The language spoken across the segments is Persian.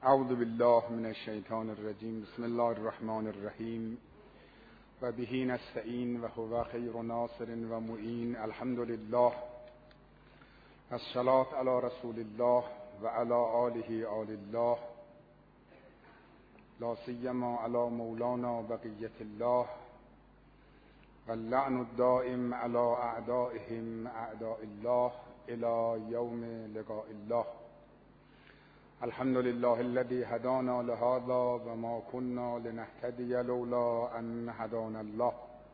اعوذ بالله من الشیطان الرجیم. بسم الله الرحمن الرحیم و به نستعین و هو خیر ناصر و معین. الحمد لله. الصلاة علی رسول الله و علی آله آل الله، لا سیما علی مولانا بقیة الله و اللعن الدائم علی اعدائهم اعداء الله الى یوم لقاء الله. الحمد لله الذي هدانا لهذا و ما كنا لنهتدي لولا ان هدانا الله.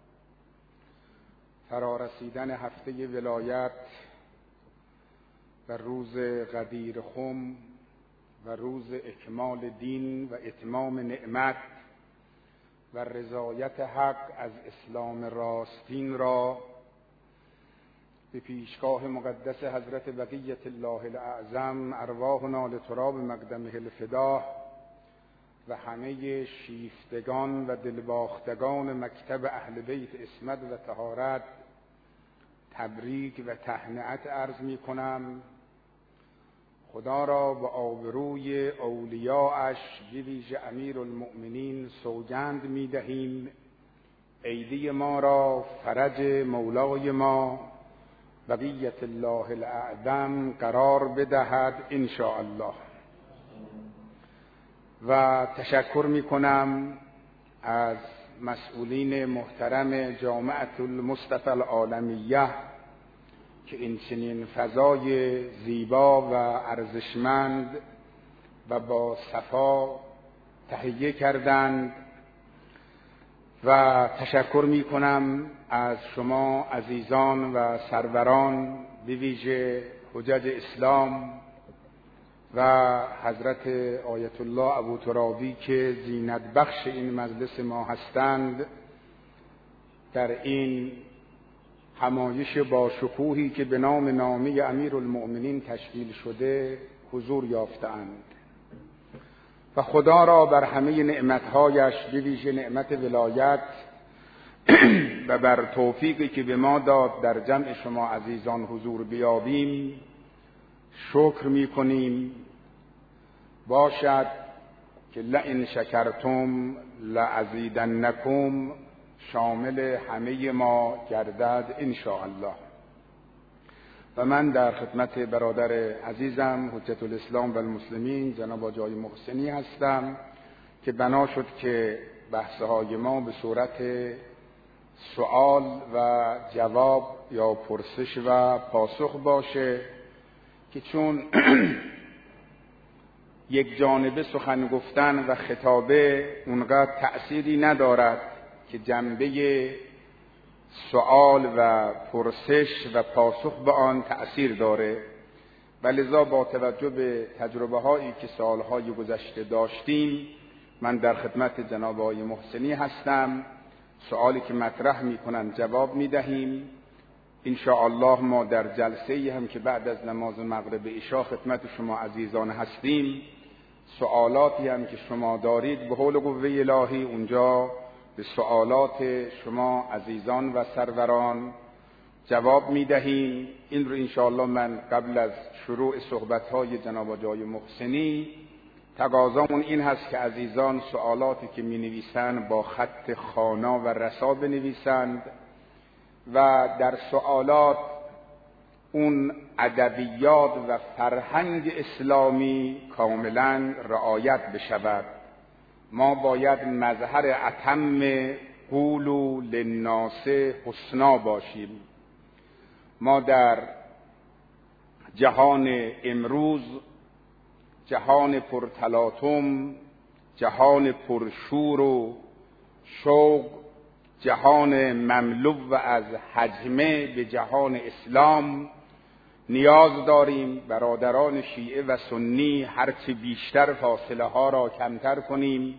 فرارسیدن هفته ولایت و روز غدیر خم و روز اکمال دین و اتمام نعمت و رضایت حق از اسلام راستین را به پیشگاه مقدس حضرت بقیة الله الاعظم ارواحنا لتراب مقدمه الفداء و همه شیفتگان و دلباختگان مکتب اهل بیت عصمت و طهارت تبریک و تهنئت عرض می کنم. خدا را به آبروی اولیاءش به ویژه امیرالمؤمنین سوگند می دهیم عیدی ما را فرج مولای ما بقیة الله الاعظم قرار بدهد ان شاء الله. و تشکر می کنم از مسئولین محترم جامعة المصطفى العالمیه که این چنین فضای زیبا و ارزشمند و با صفا تهیه کردند و تشکر می کنم از شما عزیزان و سروران به ویژه حجج اسلام و حضرت آیت الله ابوترابی که زینت بخش این مجلس ما هستند در این همایش با شکوهی که به نام نامه امیرالمؤمنین تشکیل شده حضور یافتند و خدا را بر همه نعمتهایش به ویژه نعمت ولایت و بر توفیقی که به ما داد در جمع شما عزیزان حضور بیابیم شکر می کنیم. باشد که لئن شکرتم لازیدنکم شامل همه ما گردد ان شاء الله. و من در خدمت برادر عزیزم حجت الاسلام و المسلمین جناب آقای محسنی هستم که بنا شد که بحث‌های ما به صورت سوال و جواب یا پرسش و پاسخ باشه که چون یک جانبه سخن گفتن و خطابه اونقدر تأثیری ندارد که جنبه سوال و پرسش و پاسخ به آن تأثیر داره و لذا با توجه به تجربه هایی که سالهای گذشته داشتیم من در خدمت جناب آقای محسنی هستم. سوالی که مطرح میکنن جواب میدهیم. ان شاء الله ما در جلسه هم که بعد از نماز مغرب عشا خدمت شما عزیزان هستیم سوالاتی هم که شما دارید به حول قوه الهی اونجا به سوالات شما عزیزان و سروران جواب میدهیم. این رو انشاءالله من قبل از شروع صحبت‌های جناب آقای محسنی تقاضامون این هست که عزیزان سوالاتی که می‌نویسند با خط خوانا و رسا بنویسند و در سوالات اون ادبیات و فرهنگ اسلامی کاملا رعایت بشود. ما باید مظهر اتم قولوا للناس حسنا باشیم. ما در جهان امروز، جهان پرتلاطم، جهان پرشور و شوق، جهان مملو از هجمه به جهان اسلام نیاز داریم برادران شیعه و سنی هرچه بیشتر فاصله ها را کمتر کنیم،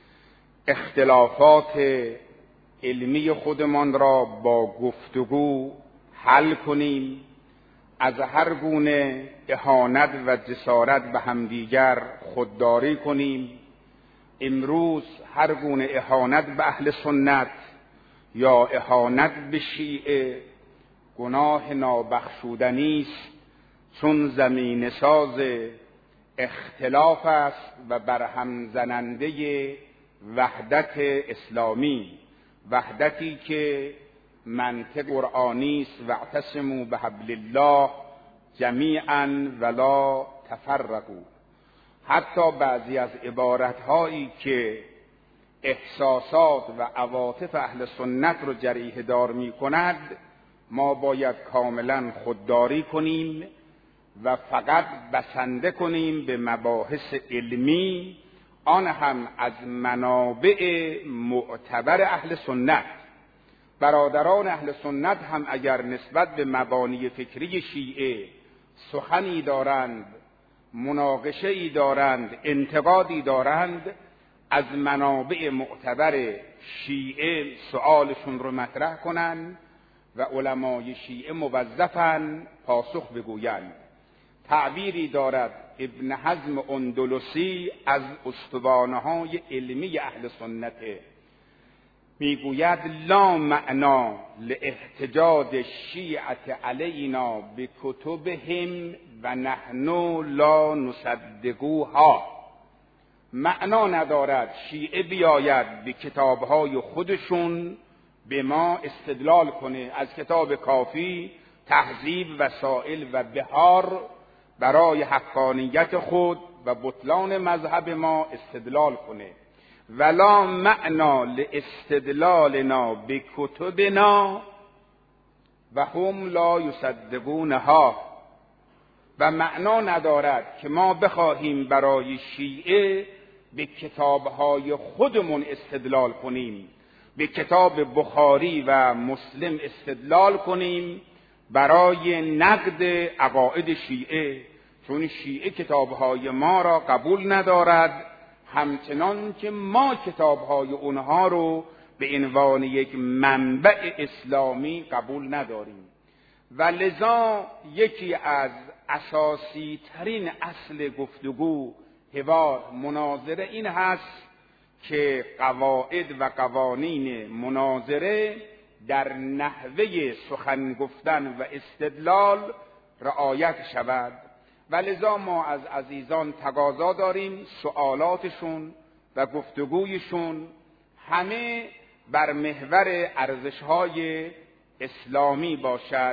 اختلافات علمی خودمان را با گفتگو حل کنیم، از هر گونه اهانت و جسارت به همدیگر خودداری کنیم. امروز هر گونه اهانت به اهل سنت یا اهانت به شیعه گناه نابخشودنی است، چون زمینه ساز اختلاف است و برهم زننده وحدت اسلامی، وحدتی که منطق قرآنی است: واعتصموا بحبل الله جمیعا ولا تفرقوا. حتی بعضی از عبارت‌هایی که احساسات و عواطف اهل سنت رو جریحه دار می‌کند، ما باید کاملا خودداری کنیم و فقط بسنده کنیم به مباحث علمی، آن هم از منابع معتبر اهل سنت. برادران اهل سنت هم اگر نسبت به مبانی فکری شیعه سخنی دارند، مناقشه‌ای دارند، انتقادی دارند، از منابع معتبر شیعه سؤالشون رو مطرح کنند و علمای شیعه موظفن پاسخ بگویند. تعبیری دارد ابن حزم اندلسی از استوانه‌های علمی اهل سنت، میگوید: لا معنا لاحتجاج الشیعة علینا بکتبهم و نحن لا نصدقوها. معنا ندارد شیعه بیاید به کتابهای خودشون به ما استدلال کنه، از کتاب کافی، تهذیب، وسائل و بهار برای حقانیت خود و بطلان مذهب ما استدلال کنه. ولا معنا لاستدلالنا بکتبنا و هم لا یصدقونها. و معنا ندارد که ما بخواهیم برای شیعه به کتابهای خودمون استدلال کنیم، به کتاب بخاری و مسلم استدلال کنیم برای نقد عقاید شیعه، چون شیعه کتابهای ما را قبول ندارد، همچنان که ما کتابهای اونها رو به عنوان یک منبع اسلامی قبول نداریم. و لذا یکی از اساسی ترین اصل گفتگو، حوار، مناظره این هست که قواعد و قوانین مناظره در نحوه سخن گفتن و استدلال رعایت شود. و لذا ما از عزیزان تقاضا داریم سوالاتشون و گفتگویشون همه بر محور ارزش‌های اسلامی باشد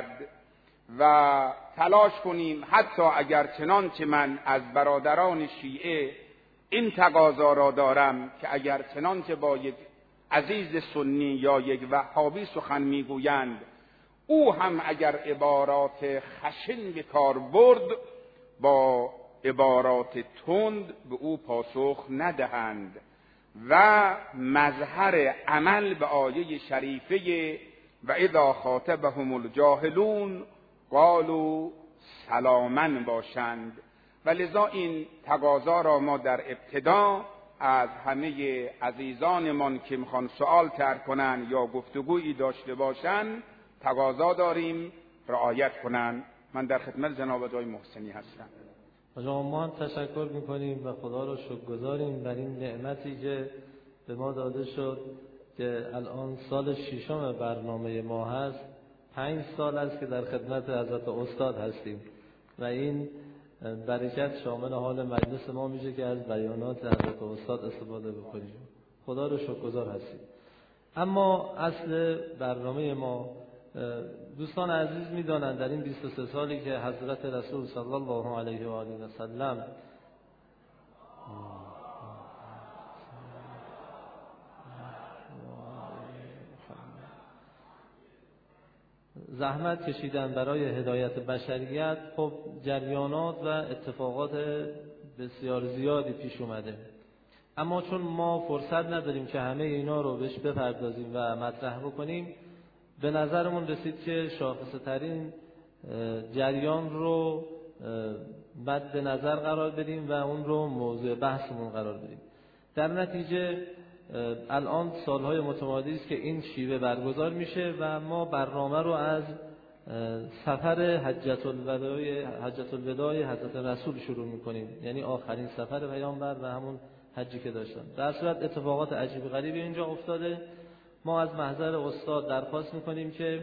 و تلاش کنیم حتی اگر چنانچه من از برادران شیعه این تقاضا را دارم که اگر چنانچه با یک عزیز سنی یا یک وهابی سخن میگویند، او هم اگر عبارات خشن به کار برد، با عبارات تند به او پاسخ ندهند و مظهر عمل به آیه شریفه و اذا خاطبهم الجاهلون قالوا سلاما باشند. و لذا این تقاضا را ما در ابتدا از همه عزیزانمان که میخوان سوال طرح کنند یا گفتگویی داشته باشند تقاضا داریم رعایت کنند. من در خدمت جناب آقای محسنی هستم. ما هم تشکر میکنیم و خدا را شکرگزاریم بر این نعمتی که به ما داده شد که الان سال 6 برنامه ما هست. 5 سال است که در خدمت حضرت استاد هستیم و این برکت شامل حال مجلس ما میشه که از بیانات حضرت استاد استفاده بکنیم. خدا را شکرگزار هستیم. اما اصل برنامه ما دوستان عزیز میدانند در این 23 سالی که حضرت رسول صلی الله علیه و آله و سلم زحمت کشیدن برای هدایت بشریت، خب جریانات و اتفاقات بسیار زیادی پیش اومده، اما چون ما فرصت نداریم که همه اینا رو بهش بپردازیم و مطرح بکنیم، به نظرمون رسید که شاخصه ترین جریان رو مد نظر قرار بدیم و اون رو موضوع بحثمون قرار بدیم. در نتیجه الان سالهای متمادی است که این شیوه برگزار میشه و ما برنامه رو از سفر حجة الوداع حضرت رسول شروع میکنیم، یعنی آخرین سفر پیامبر و همون حجی که داشتن. در صورت اتفاقات عجیب غریبی اینجا افتاده. ما از محضر استاد درخواست میکنیم که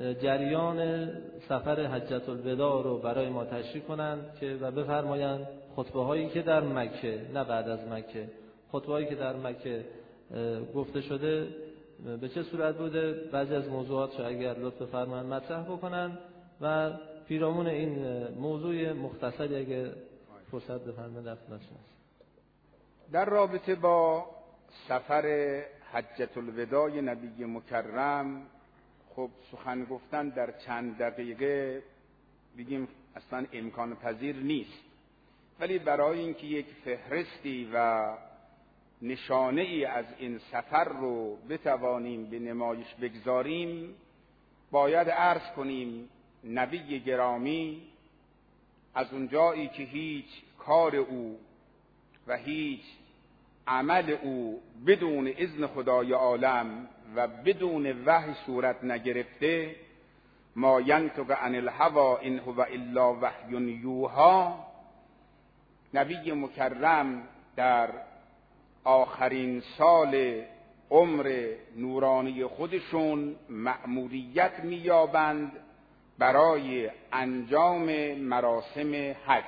جریان سفر حجة الوداع رو برای ما تشریح کنند که و بفرمایند خطبه هایی که در مکه، نه بعد از مکه، خطبه هایی که در مکه گفته شده به چه صورت بوده، بعضی از موضوعات رو اگر لطف فرمایید مطرح بکنن و پیرامون این موضوع مختصری اگه فرصت بفرمایید در خدمتتون هستم. در رابطه با سفر حجة الوداع نبی مکرم، خب سخن گفتن در چند دقیقه بگیم اصلا امکان پذیر نیست، ولی برای اینکه یک فهرستی و نشانه ای از این سفر رو بتوانیم به نمایش بگذاریم، باید عرض کنیم نبی گرامی از اونجایی که هیچ کار او و هیچ عمل او بدون اذن خدای عالم و بدون وحی صورت نگرفته، ما ینطق عن الهوی ان هو الا وحی یوحی، نبی مکرم در آخرین سال عمر نورانی خودشون مأموریت می‌یابند برای انجام مراسم حج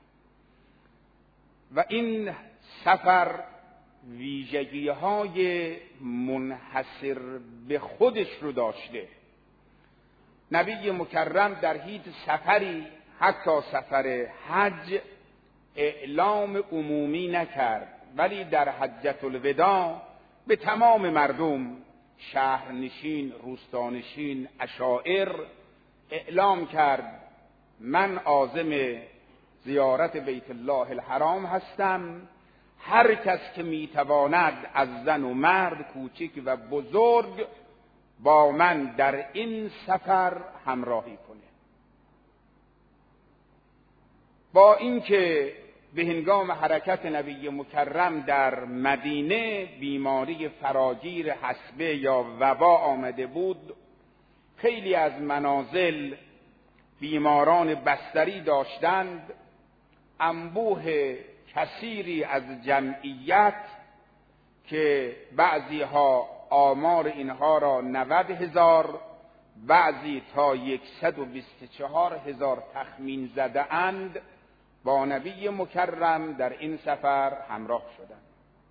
و این سفر ویژگی‌های منحصر به خودش رو داشته. نبی مکرم در هیچ سفری، حتی سفر حج، اعلام عمومی نکرد، ولی در حجة الوداع به تمام مردم، شهرنشین، روستانشین، عشائر، اعلام کرد من عازم زیارت بیت الله الحرام هستم، هر کس که میتواند از زن و مرد، کوچک و بزرگ با من در این سفر همراهی کنه. با اینکه به هنگام حرکت نبی مکرم در مدینه بیماری فراگیر حصبه یا وبا آمده بود، خیلی از منازل بیماران بستری داشتند، انبوه کثیری از جمعیت که بعضی ها آمار اینها را 90,000، بعضی تا 124,000 تخمین زده اند، با نبی مکرم در این سفر همراه شدند.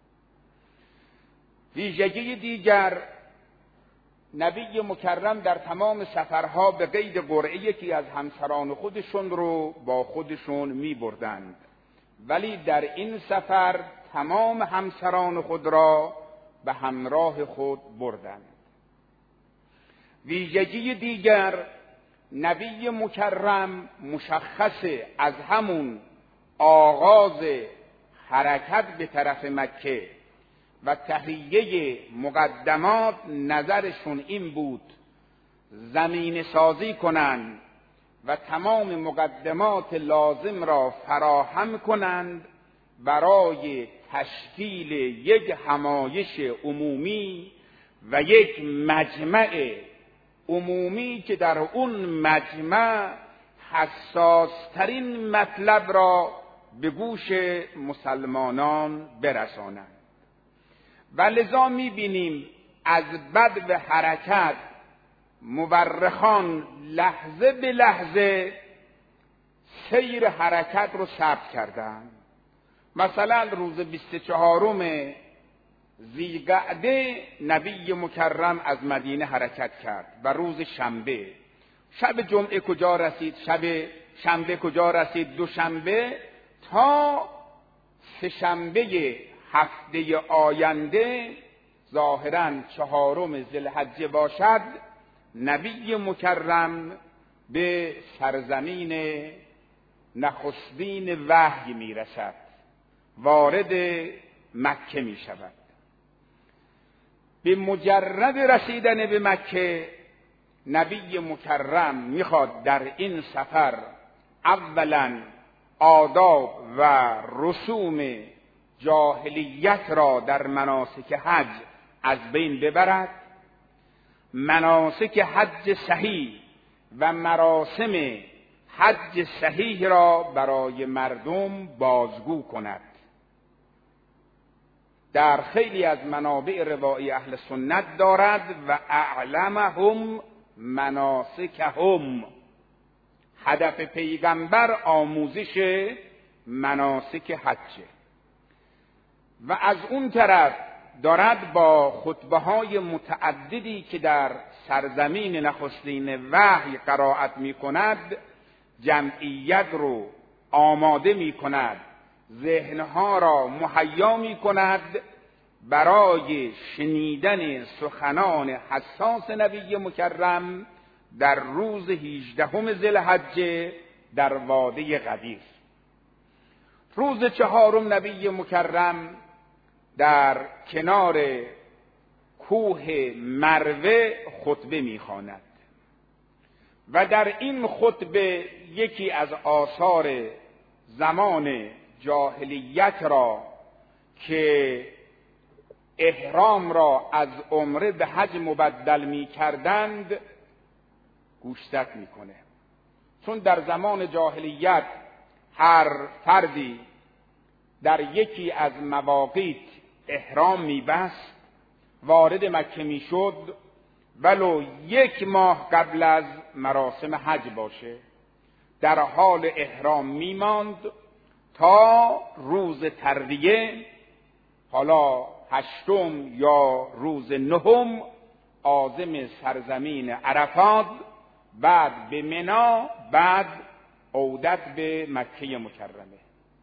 ویژگی دیگر، نبی مکرم در تمام سفرها به قید قرعه یکی از همسران خودشون رو با خودشون می بردند، ولی در این سفر تمام همسران خود را به همراه خود بردند. ویژگی دیگر، نبی مکرم مشخص از همون آغاز حرکت به طرف مکه و تهیه مقدمات نظرشون این بود زمین سازی کنند و تمام مقدمات لازم را فراهم کنند برای تشکیل یک همایش عمومی و یک مجمع عمومی که در اون مجمع حساسترین مطلب را به گوش مسلمانان برسانند. و لذا می‌بینیم از بدو حرکت مورخان لحظه به لحظه سیر حرکت رو ثبت کردند. مثلا روز 24 ذی‌قعده نبی مکرم از مدینه حرکت کرد و روز شنبه، شب جمعه کجا رسید، شب شنبه کجا رسید، دوشنبه، تا سه‌شنبه هفته آینده ظاهراً 4 ذوالحجه باشد، نبی مکرم به سرزمین نخستین وحی می رسد، وارد مکه می شود. به مجرد رسیدن به مکه، نبی مکرم میخواد در این سفر اولا آداب و رسوم جاهلیت را در مناسک حج از بین ببرد، مناسک حج صحیح و مراسم حج صحیح را برای مردم بازگو کند. در خیلی از منابع روایی اهل سنت دارد و اعلمهم مناسکهم، هدف پیغمبر آموزش مناسک حجه و از اون طرف دارد با خطبه‌های متعددی که در سرزمین نخستین وحی قرائت می‌کند جمعیت رو آماده می‌کند، ذهنها را مهیا می‌کند برای شنیدن سخنان حساس نبی مکرم در روز 18 ذوالحجه در وادی غدیر. روز 4 نبی مکرم در کنار کوه مروه خطبه می‌خواند و در این خطبه یکی از آثار زمان جاهلیت را که احرام را از عمره به حج مبدل می‌کردند گوشزد می‌کنه. چون در زمان جاهلیت هر فردی در یکی از مواقیت احرام می‌بست، وارد مکه می‌شد، ولو 1 ماه قبل از مراسم حج باشه، در حال احرام می‌ماند تا روز ترویه، حالا 8 یا روز 9 عازم سرزمین عرفات، بعد به منی، بعد عودت به مکه مکرمه.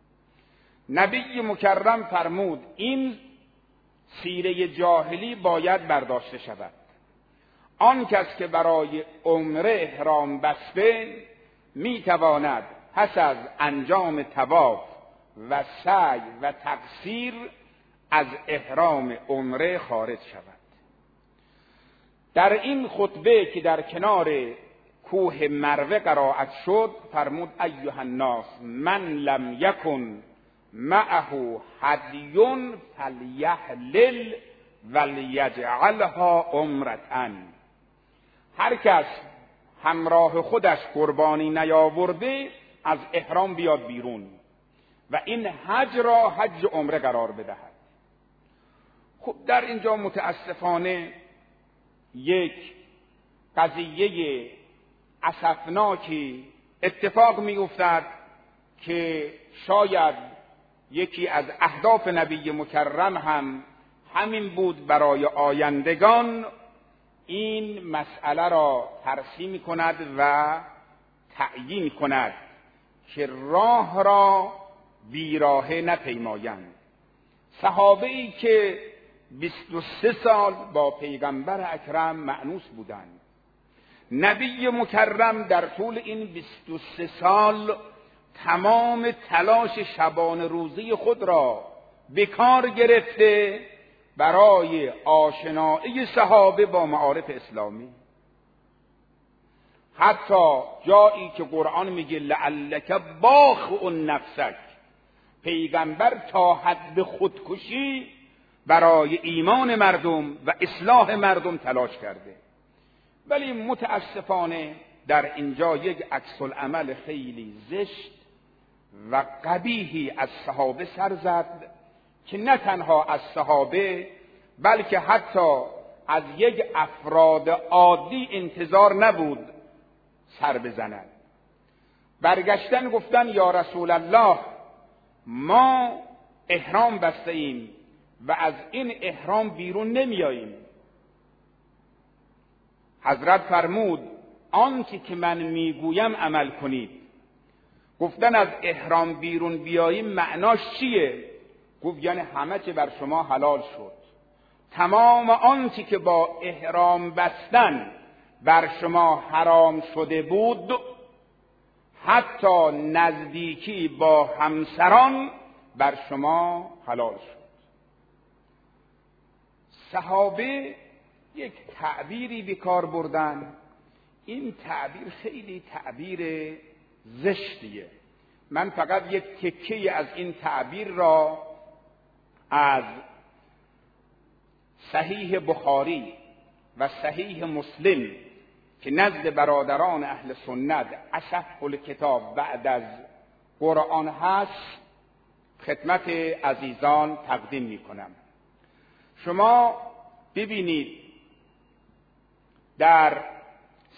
نبی مکرم فرمود این سیره جاهلی باید برداشته شود. آن کس که برای عمره احرام بسته میتواند پس از انجام طواف و سعی و تقصیر از احرام عمره خارج شود. در این خطبه که در کنار کوه مروه قرائت شد فرمود ایها الناس من لم یکن معه هدی فلیحلل ولیجعلها عمرة. هر کس همراه خودش قربانی نیاورده از احرام بیاد بیرون و این حج را حج عمره قرار بدهد. خب در اینجا متاسفانه یک قضیه اسفناکی اتفاق می افتد که شاید یکی از اهداف نبی مکرم هم همین بود برای آیندگان این مسئله را ترسیم کند و تعیین کند که راه را بیراهه نپیمایند. صحابه‌ای که 23 سال با پیغمبر اکرم مأنوس بودند، نبی مکرم در طول این 23 سال تمام تلاش شبانه روزی خود را به کار گرفته برای آشنایی صحابه با معارف اسلامی. حتی جایی که قرآن میگه لعلک باخع نفسک، پیغمبر تا حد خودکشی برای ایمان مردم و اصلاح مردم تلاش کرده، ولی متاسفانه در اینجا یک عکس العمل خیلی زشت و قبیحی از صحابه سر زد که نه تنها از صحابه بلکه حتی از یک افراد عادی انتظار نبود سر بزنند. برگشتن گفتن یا رسول الله ما احرام بسته ایم و از این احرام بیرون نمیاییم. حضرت فرمود آنچه که من میگویم عمل کنید. گفتن از احرام بیرون بیاییم معناش چیه؟ گفت یعنی همه چه بر شما حلال شد، تمام آنچه که با احرام بستن بر شما حرام شده بود، حتی نزدیکی با همسران بر شما حلال شد. صحابه یک تعبیری به کار بردن، این تعبیر خیلی تعبیر زشتیه. من فقط یک تکه از این تعبیر را از صحیح بخاری و صحیح مسلم که نزد برادران اهل سنت اصح الکتاب بعد از قرآن هست خدمت عزیزان تقدیم می کنم. شما ببینید در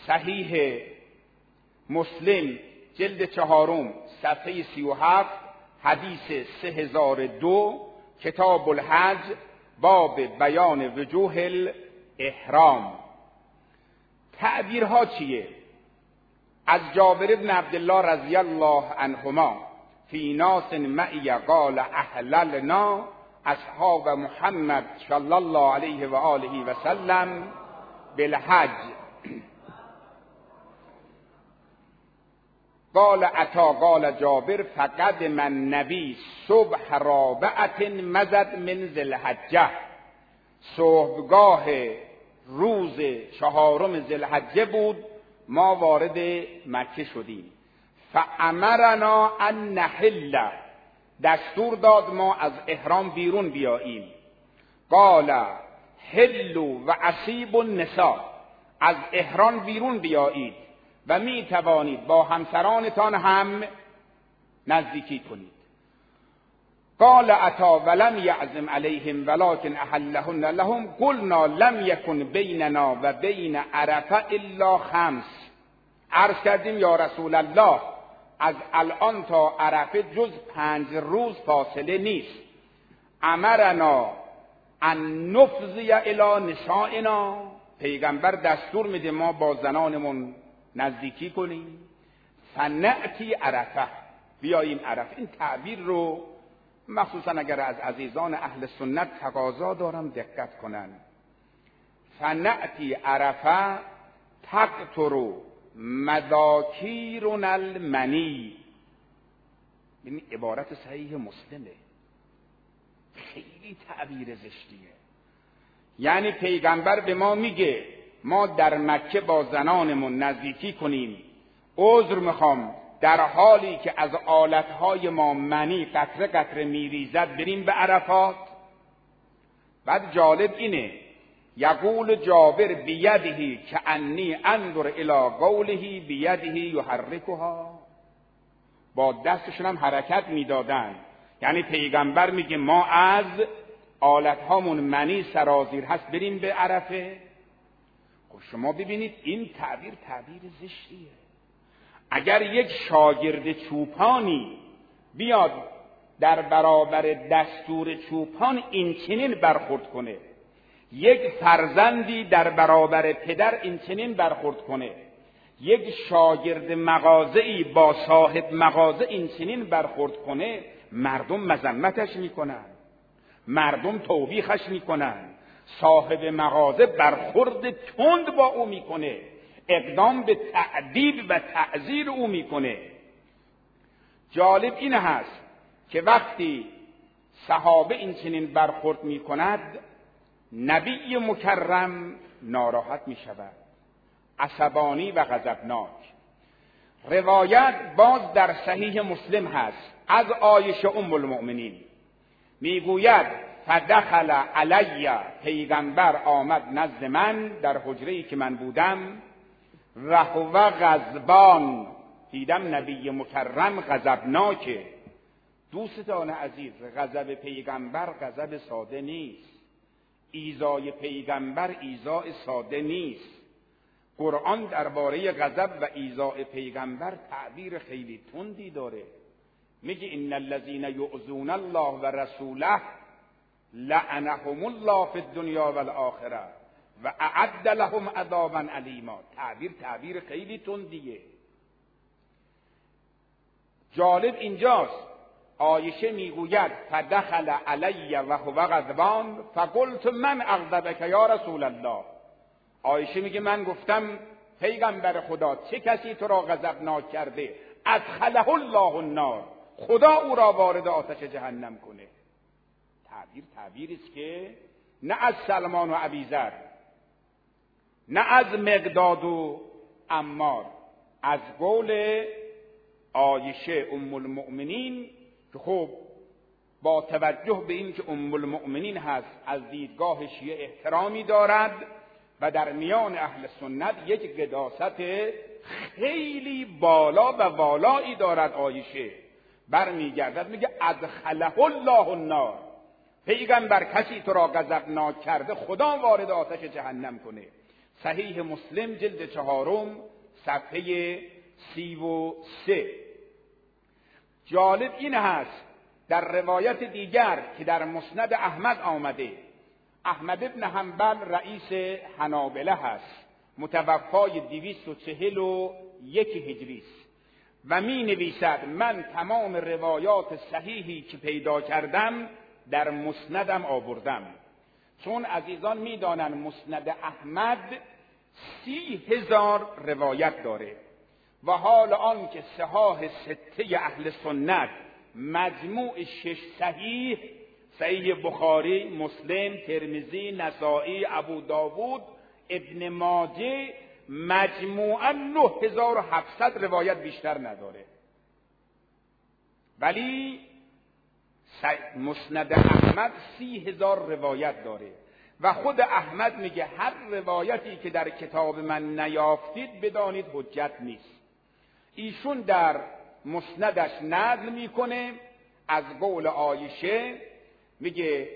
صحیح مسلم جلد 4 صفحه 37 حدیث 3002 کتاب الحج باب بیان وجوه الاحرام. تعبیرها چیه؟ از جابر بن عبدالله رضی الله عنهما فی ناس معی قال احللنا اصحاب محمد صلی الله علیه و آله و سلم بالحج قال عطا قال جابر فقدم النبی صبح رابعة مضت من ذی الحجه. صبحگاه روز 4 ذی الحجه بود ما وارد مکه شدیم. فامرنا ان نحل، دستور داد ما از احرام بیرون بیاییم. قال حلوا و اصیب النساء، از احرام بیرون بیایید و می توانید با همسرانتان هم نزدیکی کنید. قال عطا ولم یعزم علیهم ولکن احلهن لهم قلنا لم یکن بیننا و بین عرفه الا 5. عرض کردیم یا رسول الله از الان تا عرفه جز 5 روز فاصله نیست. امرنا ان نفضی الی نسائنا، پیغمبر دستور میده ما با زنانمون نزدیکی کنیم. فنأتی عرفه، بیاییم عرفه. این تعبیر رو مخصوصا اگر از عزیزان اهل سنت تقاضا دارم دقت کنن. فنأتی عرفه تقطر مذاکیرنا المنی، این عبارت صحیح مسلمه، خیلی تعبیر زشتیه. یعنی پیغمبر به ما میگه ما در مکه با زنانمون نزدیکی کنیم، عذر میخوام، در حالی که از آلتهای ما منی قطره قطره میریزد بریم به عرفات. بعد جالب اینه یقول جابر بیده که انی انظر الی قوله بیده یحرکها، با دستشون هم حرکت میدادن. یعنی پیغمبر میگه ما از آلتهامون منی سرازیر هست بریم به عرفه. خب شما ببینید این تعبیر زشتیه. اگر یک شاگرد چوپانی بیاد در برابر دستور چوپان این چنین برخورد کنه، یک فرزندی در برابر پدر این چنین برخورد کنه، یک شاگرد مغازه‌ای با صاحب مغازه این چنین برخورد کنه، مردم مذمتش میکنن، مردم توبیخش میکنن، صاحب مغازه برخورد تند با او میکنه، اقدام به تعذیب و تعزیر او میکنه. جالب این هست که وقتی صحابه این چنین برخورد میکند نبی مکرم ناراحت میشود، عصبانی و غضبناک. روایت باز در صحیح مسلم هست از عایشه ام المؤمنین، میگوید فدخل علی، پیغمبر آمد نزد من در حجره‌ای که من بودم، رهو غضبان، دیدم نبی مکرم غضبناکه. دوستان عزیز، غضب پیغمبر غضب ساده نیست، ایذای پیغمبر ایذای ساده نیست. قرآن درباره غضب و ایذای پیغمبر تعبیر خیلی تندی داره. میگه ان الذين يؤذون الله و رسوله لعنهم الله فی الدنیا والآخره و اعد لهم عذابا علیما. تعبیر خیلی تندیه. جالب اینجاست عایشه میگوید فدخل علی و هو غضبان فقلت من اغضبک یا رسول الله. عایشه میگه من گفتم پیغمبر خدا چه کسی تو را غضبناک کرده؟ ادخله الله النار، خدا او را وارد آتش جهنم کنه. تعبیری است که نه از سلمان و ابیذر، نه از مقداد و عمار، از قول عایشه ام المؤمنین که خب با توجه به این که ام المؤمنین هست از دیدگاه شیعه احترامی دارد و در میان اهل سنت یک قداست خیلی بالا و والایی دارد. عایشه برمیگردد میگه ادخله الله النار، پیغمبر کسی تو را غضبناک کرده خدا وارد آتش جهنم کنه. صحیح مسلم جلد 4 صفحه 33. جالب این هست در روایت دیگر که در مسند احمد آمده، احمد ابن حنبل رئیس حنابله هست، متوفای 241 هجری است و می نویسد من تمام روایات صحیحی که پیدا کردم در مسندم آوردم. چون عزیزان می دانند مسند احمد 30,000 روایت داره و حال آن که صحاح سته اهل سنت مجموع 6 صحیح بخاری، مسلم، ترمذی، نسائی، ابو داوود، ابن ماجه مجموعاً 9700 روایت بیشتر نداره، ولی مسند احمد 30,000 روایت داره و خود احمد میگه هر روایتی که در کتاب من نیافتید بدانید حجت نیست. ایشون در مسندش نقل میکنه از قول عایشه، میگه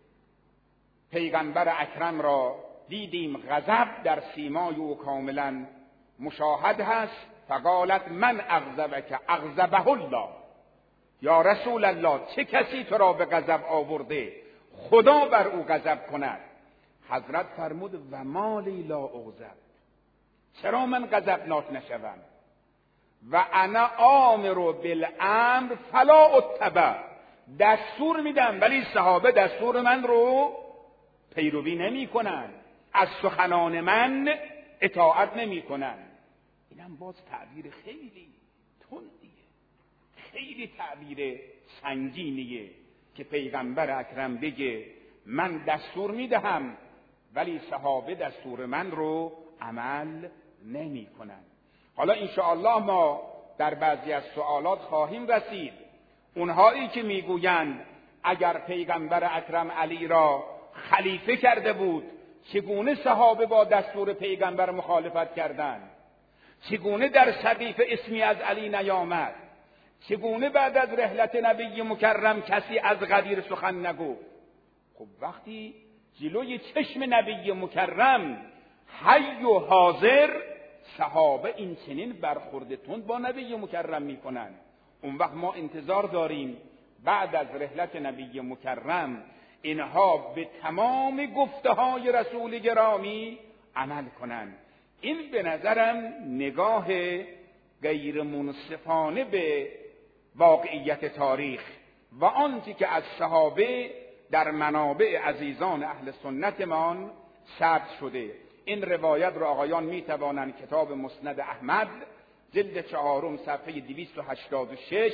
پیغمبر اکرم را دیدیم غضب در سیمای او کاملا مشاهد هست، فقالت من اغضبک اغضبه الله، یا رسول الله چه کسی تو را به غضب آورده، خدا بر او غضب کند. حضرت فرمود و مالی لا اغضب، چرا من غضبناک نشوم؟ و انا آمر بالامر فلا اتبع، دستور میدم ولی صحابه دستور من رو پیروی نمی کنن، از سخنان من اطاعت نمی کنن. اینم باز تعبیر خیلی تندیه، خیلی تعبیر سنگینیه که پیغمبر اکرم بگه من دستور میدهم ولی صحابه دستور من رو عمل نمی کنن. حالا انشاءالله ما در بعضی از سوالات خواهیم رسید. اونهایی که میگویند اگر پیغمبر اکرم علی را خلیفه کرده بود چگونه صحابه با دستور پیغمبر مخالفت کردند؟ چگونه در سقیفه اسمی از علی نیامد؟ چگونه بعد از رحلت نبی مکرم کسی از غدیر سخن نگفت؟ خب وقتی جلوی چشم نبی مکرم حی و حاضر صحابه این چنین برخورد تند با نبی مکرم میکنن، اون وقت ما انتظار داریم بعد از رحلت نبی مکرم اینها به تمام گفته های رسول گرامی عمل کنن. این به نظرم نگاه غیر منصفانه به واقعیت تاریخ و آنچه که از صحابه در منابع عزیزان اهل سنتمان ثبت شده. این روایت را آقایان می توانند کتاب مسند احمد جلد 4 صفحه 286،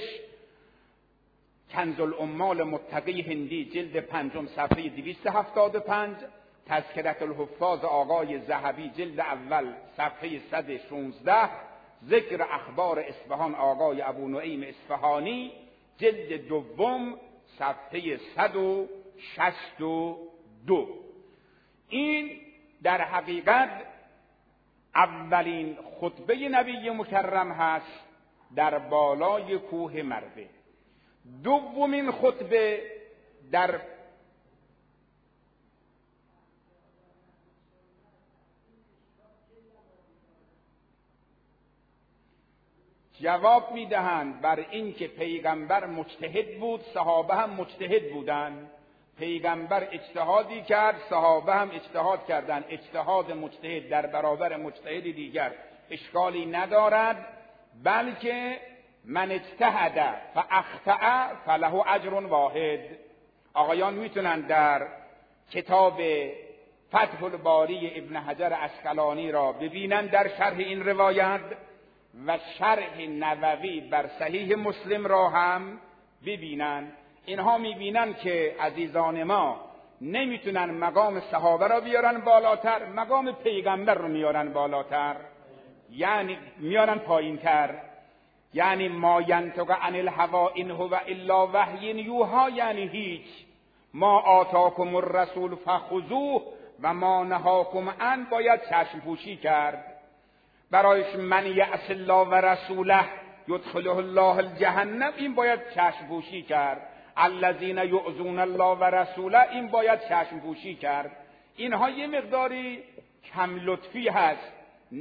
کنز العمال متقی هندی جلد 5 صفحه 275، تذکرة الحفاظ آقای ذهبی جلد اول صفحه 116، ذکر اخبار اصفهان آقای ابو نعیم اصفهانی جلد 2 صفحه 162. این در حقیقت اولین خطبه نبی مکرم هست در بالای کوه مرده. دومین خطبه در جواب میدهند بر این که پیغمبر مجتهد بود، صحابه هم مجتهد بودند. پیغمبر اجتهادی کرد، صحابه هم اجتهاد کردند. اجتهاد مجتهد در برابر مجتهد دیگر اشکالی ندارد، بلکه من اجتهد فاخطأ فله اجر واحد. آقایان میتونن در کتاب فتح الباری ابن حجر عسقلانی را ببینن در شرح این روایت و شرح نووی بر صحیح مسلم را هم ببینن. اینها میبینن که عزیزان ما نمیتونن مقام صحابه را بیارن بالاتر، مقام پیغمبر رو میارن بالاتر، یعنی میارن پایین تر. یعنی ما ینطق عن الهوی ان هو الا وحی یوحی، یعنی هیچ. ما آتاکم الرسول فخذوه و ما نهاکم عنه باید چشم پوشی کرد. برایش من یعص الله و رسوله یدخله الله الجحنم، این باید چشم پوشی کرد. الذین یؤذون الله و رسوله، این باید چشم پوشی کرد. اینها یه مقداری کم لطفی هست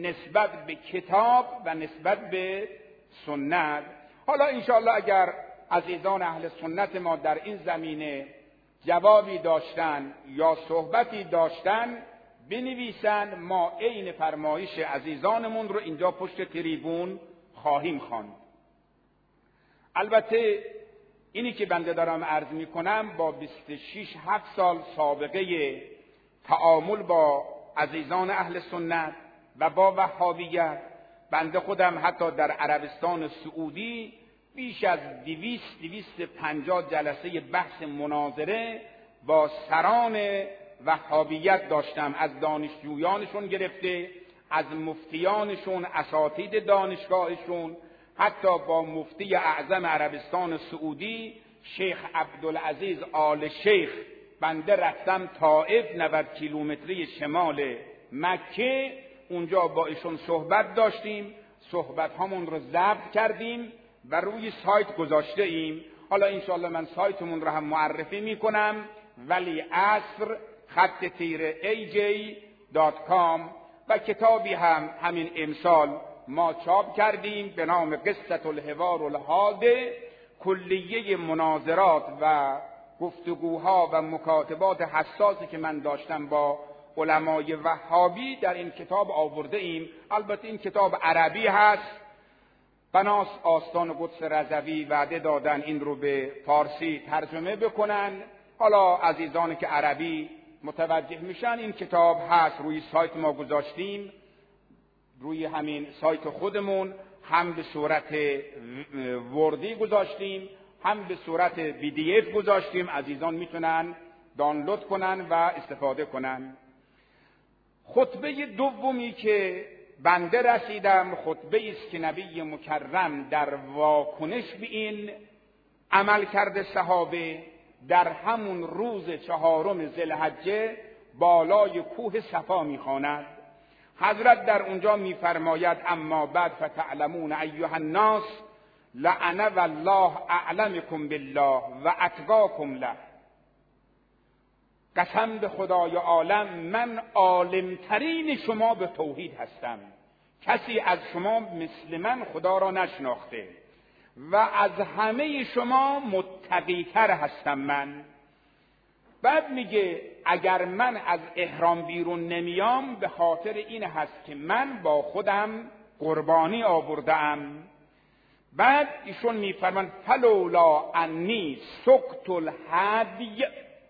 نسبت به کتاب و نسبت به سنت. حالا انشاءالله اگر عزیزان اهل سنت ما در این زمینه جوابی داشتن یا صحبتی داشتن بنویسن، ما عین فرمایش عزیزانمون رو اینجا پشت تریبون خواهیم خواند. البته اینی که بنده دارم عرض میکنم با 26-7 سال سابقه تعامل با عزیزان اهل سنت و با وهابیت، بنده خودم حتی در عربستان سعودی بیش از 200-250 جلسه بحث مناظره با سران وهابیت داشتم، از دانشجویانشون گرفته، از مفتیانشون، اساتید دانشگاهشون، حتی با مفتی اعظم عربستان سعودی شیخ عبدالعزیز آل شیخ. بنده رفتم طائف 90 کیلومتری شمال مکه، اونجا با ایشون صحبت داشتیم، صحبت هامون رو ضبط کردیم و روی سایت گذاشته ایم. حالا انشاءالله من سایتمون رو هم معرفی میکنم، waliasr_aj.com، و کتابی هم همین امسال ما چاپ کردیم به نام قصة الحوار الحاده، کلیه مناظرات و گفتگوها و مکاتبات حساسی که من داشتم با علمای وهابی در این کتاب آورده ایم. البته این کتاب عربی هست، بناس آستان قدس رضوی وعده دادن این رو به فارسی ترجمه بکنن. حالا عزیزانی که عربی متوجه میشن، این کتاب هست روی سایت ما گذاشتیم، روی همین سایت خودمون هم به صورت وردی گذاشتیم، هم به صورت PDF گذاشتیم، عزیزان میتونن دانلود کنن و استفاده کنن. خطبه دومی که بنده رسیدم خطبه است که نبی مکرم در واکنش به این عمل کرده صحابه در همون روز 4 ذوالحجه بالای کوه صفا میخواند. حضرت در اونجا میفرماید اما بعد فتعلمون ایها الناس لعن والله اعلمکم بالله و اتقاکم له. قسم به خدای عالم من عالمترین شما به توحید هستم، کسی از شما مثل من خدا را نشناخته و از همه شما متقی‌تر هستم من. بعد میگه اگر من از احرام بیرون نمیام به خاطر این هست که من با خودم قربانی آوردم. بعد ایشون میفرمان فلولا انی سقت الهدی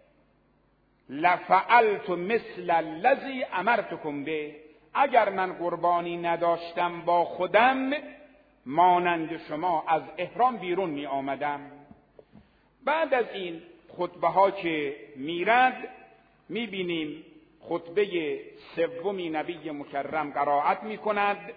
لفعلت مثل الذی امرتکم به. اگر من قربانی نداشتم با خودم مانند شما از احرام بیرون می آمدم. بعد از این خطبه ها که میرد میبینیم خطبه سومی نبی مکرم قرائت میکند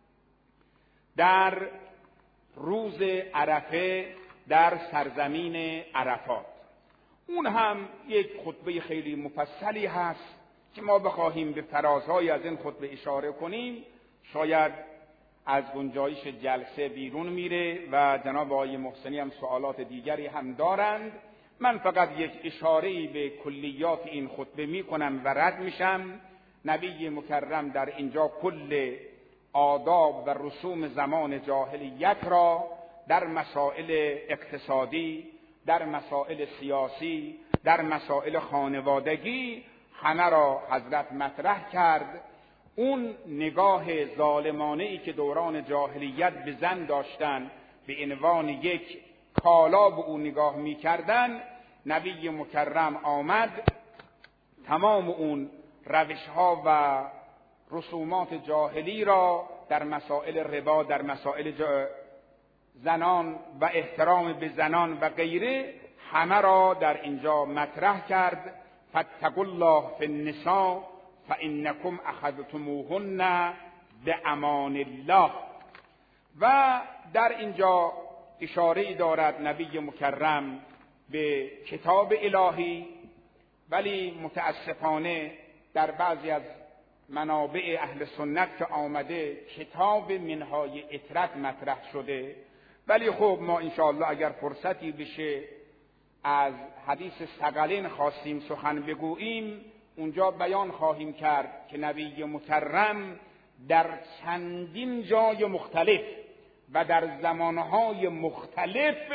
در روز عرفه در سرزمین عرفات. اون هم یک خطبه خیلی مفصلی هست که ما بخواهیم به فرازهای از این خطبه اشاره کنیم شاید از گنجایش جلسه بیرون میره و جناب آقای محسنی هم سوالات دیگری هم دارند. من فقط یک اشاره‌ای به کلیات این خطبه میکنم و رد میشم. نبی مکرم در اینجا کل آداب و رسوم زمان جاهلیت را در مسائل اقتصادی، در مسائل سیاسی، در مسائل خانوادگی همه را حضرت مطرح کرد. اون نگاه ظالمانه‌ای که دوران جاهلیت به زن داشتن به عنوان یک کالا به اون نگاه می‌کردن، نبی مکرم آمد تمام اون روش‌ها و رسومات جاهلی را در مسائل ربا، در مسائل زنان و احترام به زنان و غیره همه را در اینجا مطرح کرد. فاتقوا الله فی النساء فانکم اخذتموهن بامان الله. و در اینجا اشاره دارد نبی مکرم به کتاب الهی، ولی متاسفانه در بعضی از منابع اهل سنت که آمده کتاب منهای اطرت مطرح شده. ولی خب ما انشاءالله اگر فرصتی بشه از حدیث ثقلین خواستیم سخن بگوییم اونجا بیان خواهیم کرد که نبی مکرم در چندین جای مختلف و در زمانهای مختلف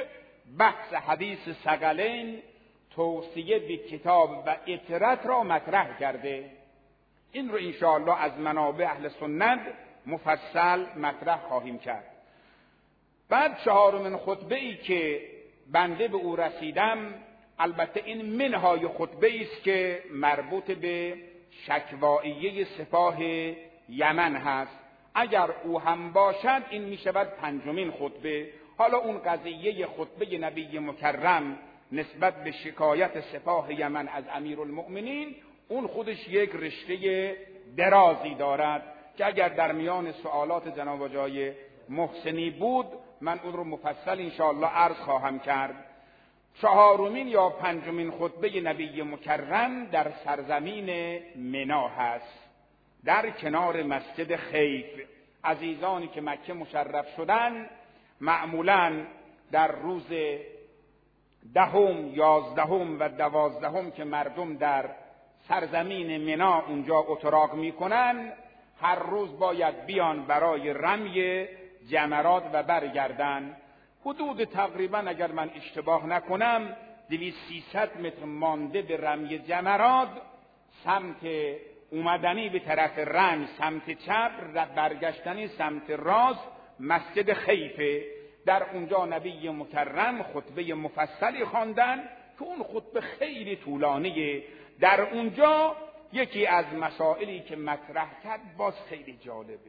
بحث حدیث ثقلین توصیه به کتاب و اطرت را مطرح کرده. این رو انشاءالله از منابع اهل سنت مفصل مطرح خواهیم کرد. بعد چهارمین خطبه ای که بنده به او رسیدم، البته این منهای خطبه است که مربوط به شکواییه سپاه یمن هست. اگر او هم باشد این می شود پنجمین خطبه. حالا اون قضیه خطبه نبی مکرم نسبت به شکایت سپاه یمن از امیرالمؤمنین، اون خودش یک رشته درازی دارد که اگر در میان سوالات جناب آقای محسنی بود من اون رو مفصل انشاءالله عرض خواهم کرد. چهارمین یا پنجمین خطبه نبی مکرم در سرزمین منا هست، در کنار مسجد خیف. عزیزانی که مکه مشرف شدن معمولاً در روز 10، 11 و 12 که مردم در سرزمین منا اونجا اتراق میکنن، هر روز باید بیان برای رمی جمرات و برگردن. حدود تقریبا اگر من اشتباه نکنم 200-300 متر مانده به رمی جمرات، سمت اومدنی به طرف رمی سمت چپ، برگشتنی سمت راست مسجد خیفه. در اونجا نبی مکرم خطبه مفصلی خواندن که اون خطبه خیلی طولانیه. در اونجا یکی از مسائلی که مطرح کرد باز خیلی جالبه.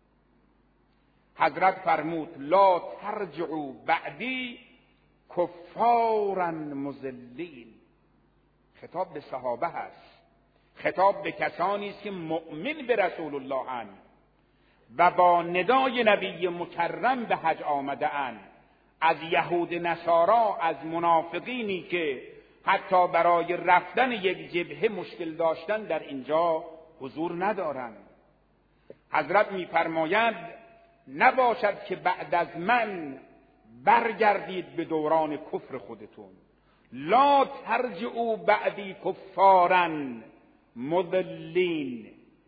حضرت فرمود لا ترجعوا بعدی کفارا مذلین. خطاب به صحابه هست، خطاب به کسانی است که مؤمن به رسول الله اند و با ندای نبی مکرم به حج آمده اند. از یهود نصارا، از منافقینی که حتی برای رفتن یک جبهه مشکل داشتن در اینجا حضور ندارند. حضرت می‌فرماید نباشد که بعد از من برگردید به دوران کفر خودتون. لا ترجعوا بعدی کفارا مضلین.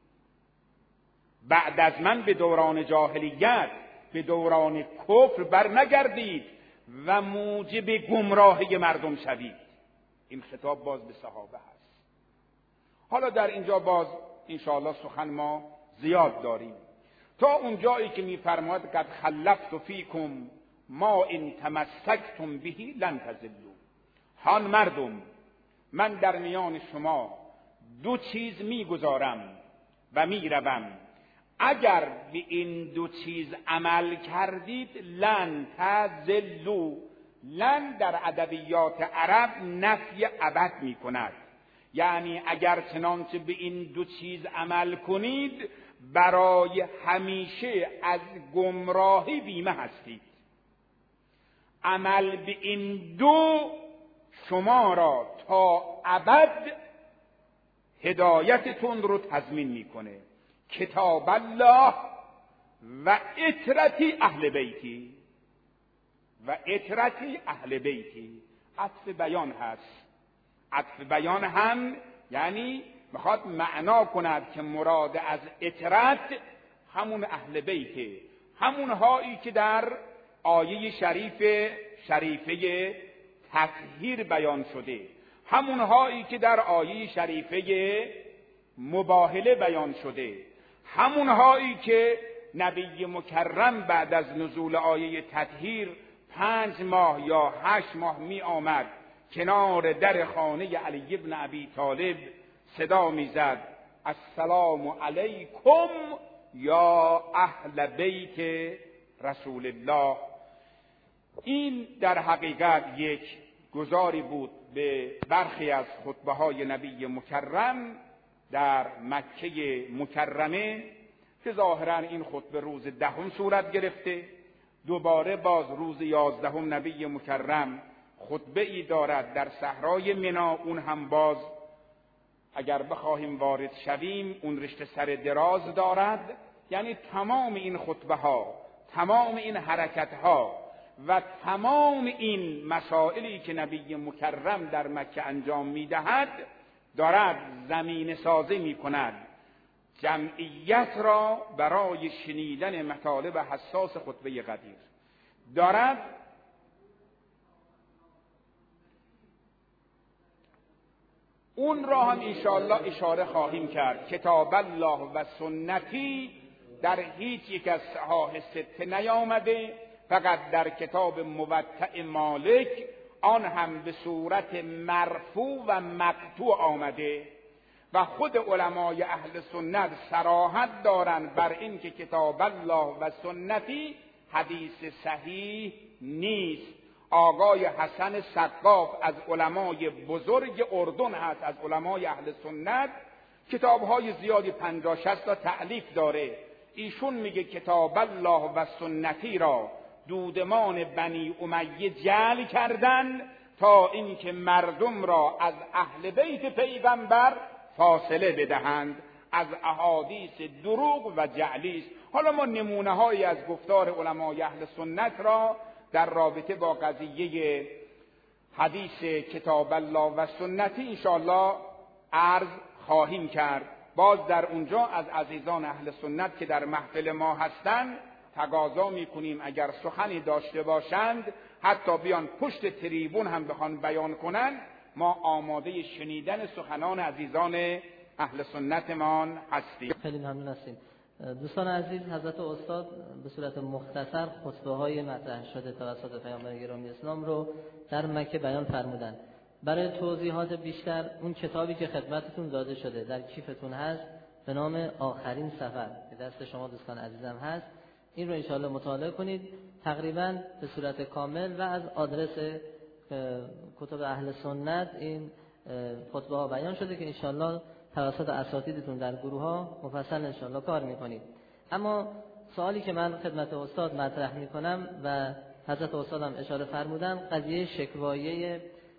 بعد از من به دوران جاهلیت، به دوران کفر برنگردید و موجب گمراهی مردم شوید. این خطاب باز به صحابه هست. حالا در اینجا باز انشاءالله سخن ما زیاد داریم تا اون جایی که می‌فرماید قد خلفت فیکم ما ان تمسکتم به لن تضلوا. هان مردم، من در میان شما دو چیز میگذارم و میروم، اگر به این دو چیز عمل کردید لن تضلوا. لن در ادبیات عرب نفی ابد میکند، یعنی اگر چنانچه به این دو چیز عمل کنید برای همیشه از گمراهی بیمه هستید. عمل به این دو شما را تا ابد هدایتتون رو تضمین میکنه. کتاب الله و اطرتی اهل بیتی. و اطرتی اهل بیتی عطف بیان هست. عطف بیان هم یعنی میخواد معنا کند که مراد از اطرت همون اهل بیته، همون هایی که در آیه شریفه تطهیر بیان شده، همون هایی که در آیه شریفه مباهله بیان شده، همون هایی که نبی مکرم بعد از نزول آیه تطهیر 5 ماه یا 8 ماه می آمد کنار در خانه علی ابن ابی طالب صدا می زد السلام علیکم یا اهل بیت رسول الله. این در حقیقت یک گزاری بود به برخی از خطبه های نبی مکرم در مکه مکرمه که ظاهرا این خطبه روز 10 صورت گرفته. دوباره باز روز 11 نبی مکرم خطبه ای دارد در صحرای منا. اون هم باز اگر بخواهیم وارد شویم اون رشته سر دراز دارد. یعنی تمام این خطبه ها، تمام این حرکت ها و تمام این مسائلی که نبی مکرم در مکه انجام میدهد دارد زمین سازی میکند جمعیت را برای شنیدن مطالب حساس خطبه قدیر. دارد اون را هم انشاءالله اشاره خواهیم کرد. کتاب الله و سنتی در هیچ یک از صحاح سته نیامده، فقط در کتاب موطأ مالک آن هم به صورت مرفوع و مقطوع آمده و خود علمای اهل سنت صراحت دارند بر این که کتاب الله و سنتی حدیث صحیح نیست. آقای حسن سقاف از علمای بزرگ اردن هست، از علمای اهل سنت، کتاب‌های زیادی 50-60 تا تألیف داره. ایشون میگه کتاب الله و سنتی را دودمان بنی امیه جعل کردن تا اینکه مردم را از اهل بیت پیغمبر فاصله بدهند، از احادیث دروغ و جعلی است. حالا ما نمونه‌هایی از گفتار علمای اهل سنت را در رابطه با قضیه حدیث کتاب الله و سنتی انشاءالله عرض خواهیم کرد. باز در اونجا از عزیزان اهل سنت که در محفل ما هستند تقاضا میکنیم اگر سخنی داشته باشند حتی بیان پشت تریبون هم بخوان بیان کنند، ما آماده شنیدن سخنان عزیزان اهل سنتمان هستیم. خیلی ممنون هستیم. دوستان عزیز، حضرت استاد به صورت مختصر خطبه های مطرح شده توسط پیامبر گرامی اسلام رو در مکه بیان فرمودند. برای توضیحات بیشتر اون کتابی که خدمتتون داده شده در کیفتون هست به نام آخرین سفر که دست شما دوستان عزیزم هست، این رو انشاءالله مطالعه کنید. تقریبا به صورت کامل و از آدرس کتب اهل سنت این خطبه ها بیان شده که انشاءالله توسط اساتیدتون در گروه ها مفصل انشاءالله کار میکنید. اما سوالی که من خدمت استاد مطرح میکنم و حضرت استادم اشاره فرمودن، قضیه شکوایه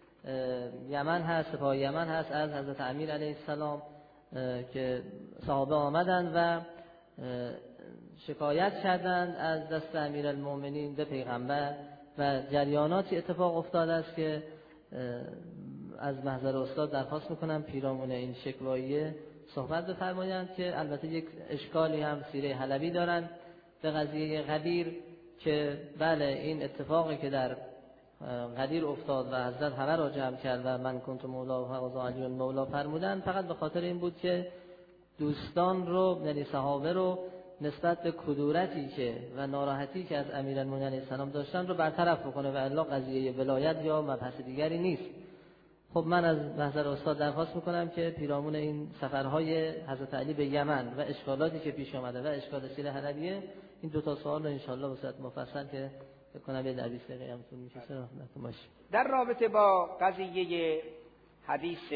یمن هست، سپاه یمن هست از حضرت امیر علیه السلام که صحابه آمدند و شکایت کردند از دست امیرالمومنین به پیغمبر و جریاناتی اتفاق افتاده است که از محضر استاد درخواست میکنم پیرامون این شکوایه صحبت بفرمایند که البته یک اشکالی هم سیره حلبی دارند به قضیه غدیر که بله این اتفاقی که در غدیر افتاد و حضرت همه را جمع کرد و من کنت مولا و هذا علی مولا فرمودن فقط به خاطر این بود که دوستان رو یعنی صحابه رو نسبت به کدورتی که و ناراحتی که از امیرالمومنین علیه السلام داشتن رو برطرف بکنه و الا قضیه ولایت یا مبحث دیگری نیست. خب من از محضر استاد درخواست میکنم که پیرامون این سفرهای حضرت علی به یمن و اشکالاتی که پیش آمده و اشکال سیره حلبیه این دو تا سوال رو انشالله به صورت مفصل که بکنم یه در 20 دقیقه هم طول می‌کشه رحمتتون باشه. در رابطه با قضیه حدیث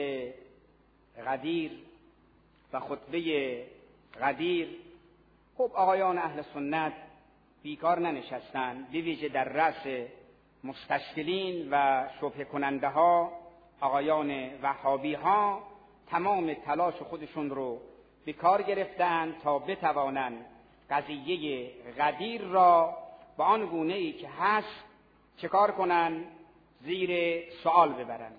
غدیر و خطبه غدیر، خب آقایان اهل سنت بیکار ننشستن، به ویژه در رأس مستشکلین و شبهه کننده ها آقایان وهابی ها تمام تلاش خودشون رو به کار گرفتن تا بتوانند قضیه غدیر را با آن گونه ای که هست چکار کنن؟ زیر سوال ببرن.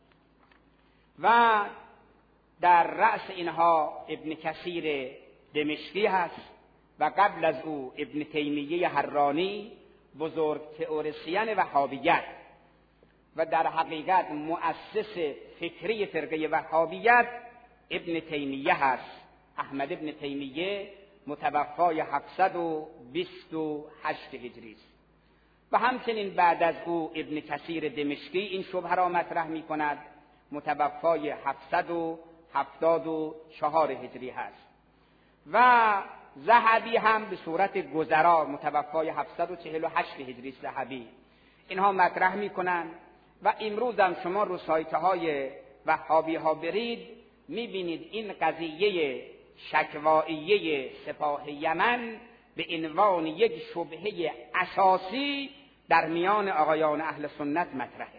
و در رأس اینها ابن کثیر دمشقی هست و قبل از او ابن تیمیه حرانی بزرگ تئوریسین وهابیت و در حقیقت مؤسس فکری فرقه وهابیت ابن تیمیه هست، احمد ابن تیمیه متوفای 728 هجری است. و همچنین بعد از او ابن کثیر دمشقی این شبهه را مطرح می کند، متوفای 774 هجری هست. و ذهبی هم به صورت گذرا متوفای 748 هجری ذهبی اینها مطرح می کنند. و امروز هم شما رو سایت های وهابی ها برید می بینید این قضیه شکواییه سپاه یمن به عنوان یک شبهه اساسی در میان آقایان اهل سنت مطرحه.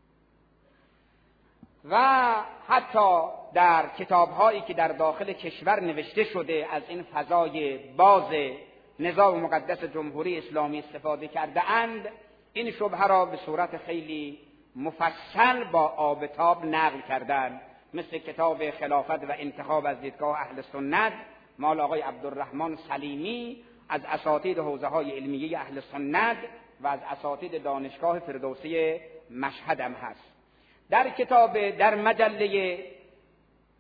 و حتی در کتاب‌هایی که در داخل کشور نوشته شده از این فضای باز نظام مقدس جمهوری اسلامی استفاده کرده اند، این شبهه را به صورت خیلی مفصل با آبتاب نقل کردند، مثل کتاب خلافت و انتخاب از دیدگاه اهل سنت مال آقای عبدالرحمن سلیمی از اساتید حوزه های علمیه اهل سنت و از اساتید دانشگاه فردوسی مشهد هم هست. در کتاب در مجله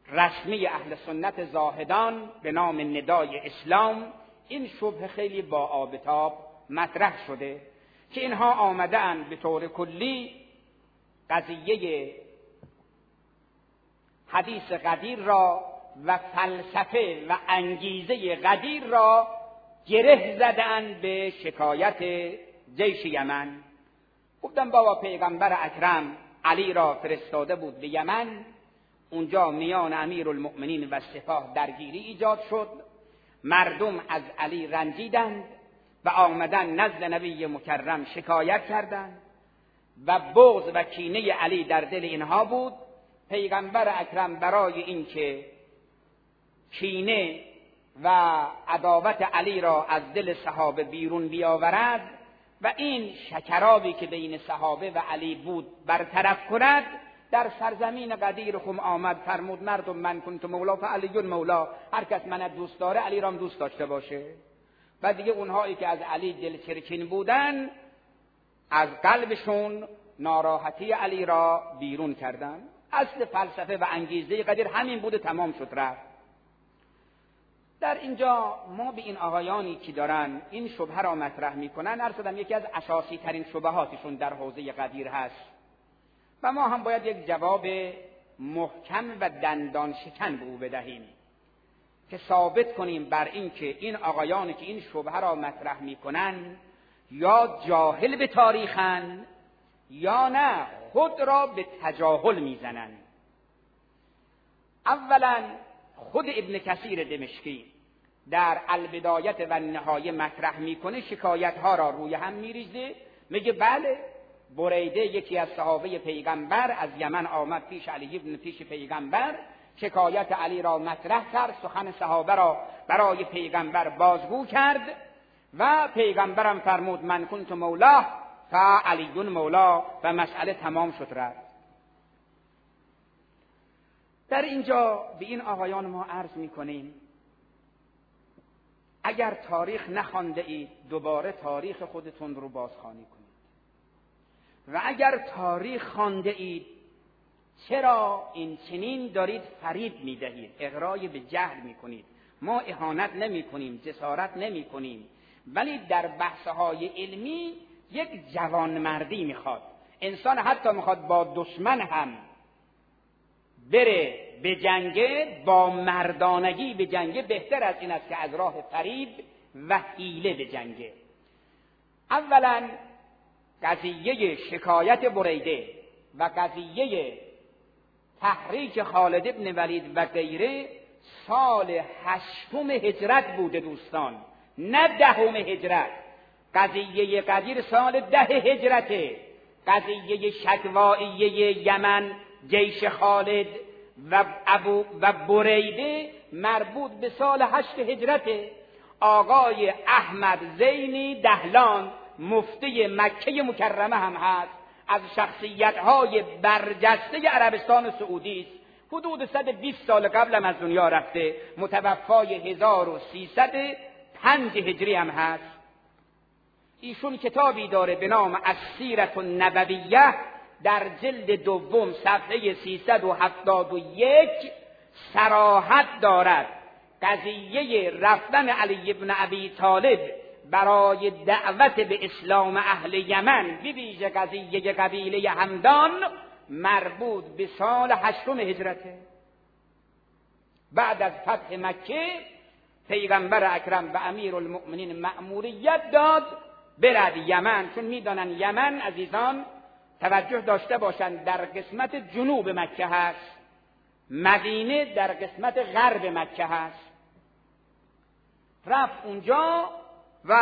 رسمی اهل سنت زاهدان به نام ندای اسلام این شبهه خیلی با آب تاب مطرح شده که اینها آمدن به طور کلی قضیه حدیث غدیر را و فلسفه و انگیزه غدیر را گره زدن به شکایت جیش یمن. گفتم بابا پیغمبر اکرم علی را فرستاده بود به یمن، اونجا میان امیرالمؤمنین و سپاه درگیری ایجاد شد، مردم از علی رنجیدند و آمدن نزد نبی مکرم شکایت کردند و بغض و کینه علی در دل اینها بود. پیغمبر اکرم برای اینکه کینه و عداوت علی را از دل صحابه بیرون بیاورد و این شکرابی که بین صحابه و علی بود برطرف کند، در سرزمین غدیر خم آمد، فرمود مردم من کنت مولا فعلی مولا، هر کس من دوست داره علی رام دوست داشته باشه. و دیگه اونهایی که از علی دلچرکین بودن از قلبشون ناراحتی علی را بیرون کردن. اصل فلسفه و انگیزه غدیر همین بوده، تمام شد رفت. در اینجا ما به این آقایانی که دارن این شبهه را مطرح میکنن عرض کردم یکی از اساسی ترین شبهاتشون در حوزه غدیر هست و ما هم باید یک جواب محکم و دندان شکن به او بدهیم که ثابت کنیم بر این که این آقایانی که این شبهه را مطرح میکنن یا جاهل به تاریخن یا نه خود را به تجاهل میزنن. اولا خود ابن کثیر دمشقی در البدایت و النهایه مطرح میکنه، شکایت ها را روی هم میریزه، میگه بله بریده یکی از صحابه پیغمبر از یمن آمد پیش علی ابن پیش پیغمبر، شکایت علی را مطرح کرد، سخن صحابه را برای پیغمبر بازگو کرد و پیغمبرم فرمود من کنت مولا فعلی مولا و مسئله تمام شد رفت. در اینجا به این آقایان ما عرض میکنیم اگر تاریخ نخوانده اید دوباره تاریخ خودتون رو بازخوانی کنید و اگر تاریخ خوانده اید چرا این چنین دارید فریب میدهید، اغرای به جهل میکنید. ما اهانت نمیکنیم، جسارت نمیکنیم، ولی در بحث‌های علمی یک جوانمردی میخواد. انسان حتی میخواد با دشمن هم بره به جنگه، با مردانگی به جنگه، بهتر از این است که از راه فریب و حیله به جنگه. اولا قضیه شکایت بریده و قضیه تحریک خالد ابن ولید و غیره سال 8 هجرت بوده دوستان، نه 10 هجرت. قضیه غدیر سال 10 هجرته. قضیه شکواییه یمن، جیش خالد و بریده مربوط به سال 8 هجرته. آقای احمد زینی دهلان مفتی مکه مکرمه هم هست، از شخصیت‌های برجسته عربستان سعودی است. حدود 120 سال قبل هم از دنیا رفته، متوفای 1305 هجری هم هست. ایشون کتابی داره به نام السیرة النبویه، در جلد دوم صفحه 371 صراحت دارد قضیه رفتن علی بن ابی طالب برای دعوت به اسلام اهل یمن، به ویژه قضیه قبیله همدان، مربوط به سال 8 هجرته. بعد از فتح مکه پیغمبر اکرم و امیرالمؤمنین مأموریت داد برد یمن، چون میدانن یمن عزیزان توجه داشته باشند در قسمت جنوب مکه هست، مدینه در قسمت غرب مکه هست. رفت اونجا و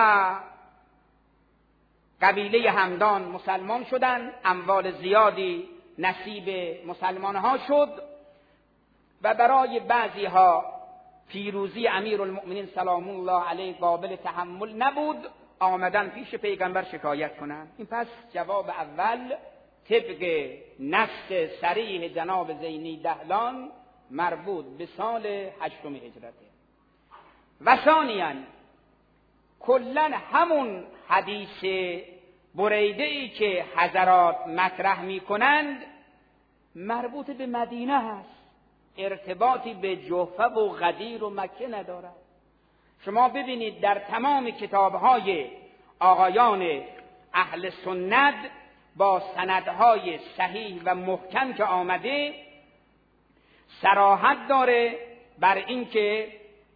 قبیله همدان مسلمان شدن، اموال زیادی نصیب مسلمان ها شد و برای بعضی ها پیروزی امیرالمؤمنین سلام الله علیه قابل تحمل نبود، آمدن پیش پیغمبر شکایت کنند. این پس جواب اول طبق نص صریح جناب زینی دهلان مربوط به سال 8 هجرته. و ثانیاً کلن همون حدیث بریده ای که حضرات مطرح می کنند مربوط به مدینه هست. ارتباطی به جحفه و غدیر و مکه ندارد. شما ببینید در تمام کتاب‌های آقایان اهل سنت با سندهای صحیح و محکم که آمده صراحت داره بر اینکه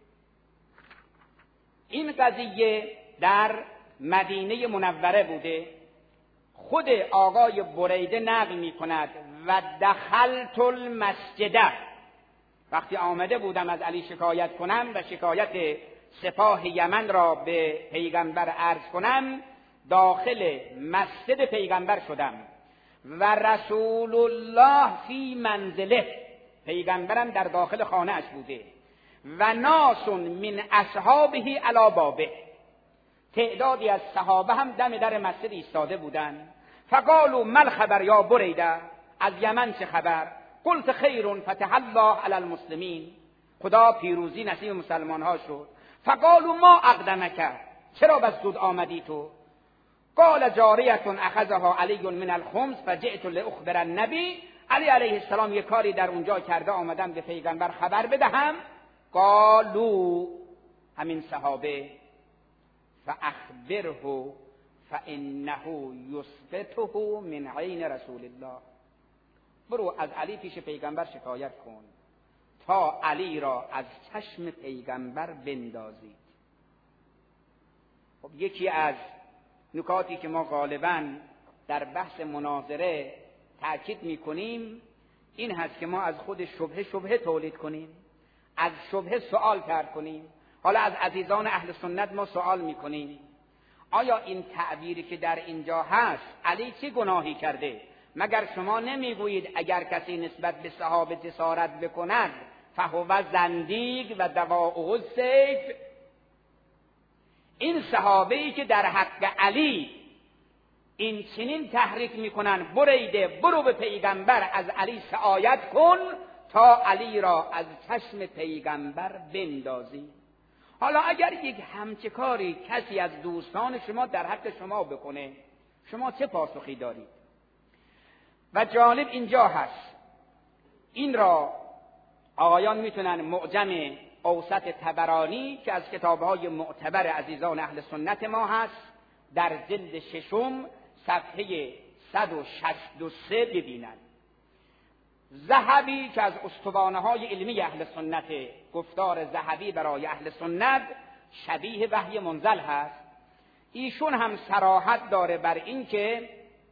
این قضیه در مدینه منوره بوده. خود آقای بریده نقل می کند و دخلت المسجد، وقتی آمده بودم از علی شکایت کنم و شکایت سپاه یمن را به پیغمبر عرض کنم، داخل مسجد پیغمبر شدم و رسول الله فی منزله، پیغمبرم در داخل خانه اش بوده و ناس من اصحابه علی بابه، تعدادی از صحابه هم دم در مسجد ایستاده بودند. فقالوا ما الخبر یا بریده، از یمن چه خبر؟ قلت خیر فتح الله علی المسلمین، خدا پیروزی نصیب مسلمان ها شد. فقالوا ما اقدمک، چرا بس زود آمدی تو؟ قال جاریه اخذها علی من الخمس فجئت لاخبر النبی، علی علیه السلام یک کاری در اونجا کرده، آمدم به پیغمبر خبر بدهم. قالوا، همین صحابه، فاخبره فانه یثبته من عین رسول الله، برو از علی پیش پیغمبر شکایت کن تا علی را از چشم پیغمبر بندازید. خب یکی از نکاتی که ما غالباً در بحث مناظره تأکید میکنیم این هست که ما از خود شبهه تولید کنیم، از شبهه سوال طرح کنیم. حالا از عزیزان اهل سنت ما سوال میکنیم آیا این تعبیری که در اینجا هست علی چه گناهی کرده؟ مگر شما نمیگویید اگر کسی نسبت به صحابه جسارت بکند فهو زندیق و دواؤه السیف؟ این صحابه‌ای که در حق علی این چنین تحریک میکنن، بریده برو به پیغمبر از علی شکایت کن تا علی را از چشم پیغمبر بندازی. حالا اگر یک همچه کاری کسی از دوستان شما در حق شما بکنه، شما چه پاسخی دارید؟ و جالب اینجا هست، این را آقایان میتونن معجم اوسط طبرانی که از کتابهای معتبر عزیزان اهل سنت ما هست در جلد 6 صفحه 163 ببینند. ذهبی که از استوانه‌های علمی اهل سنت، گفتار ذهبی برای اهل سنت شبیه وحی منزل هست. ایشون هم صراحت داره بر این که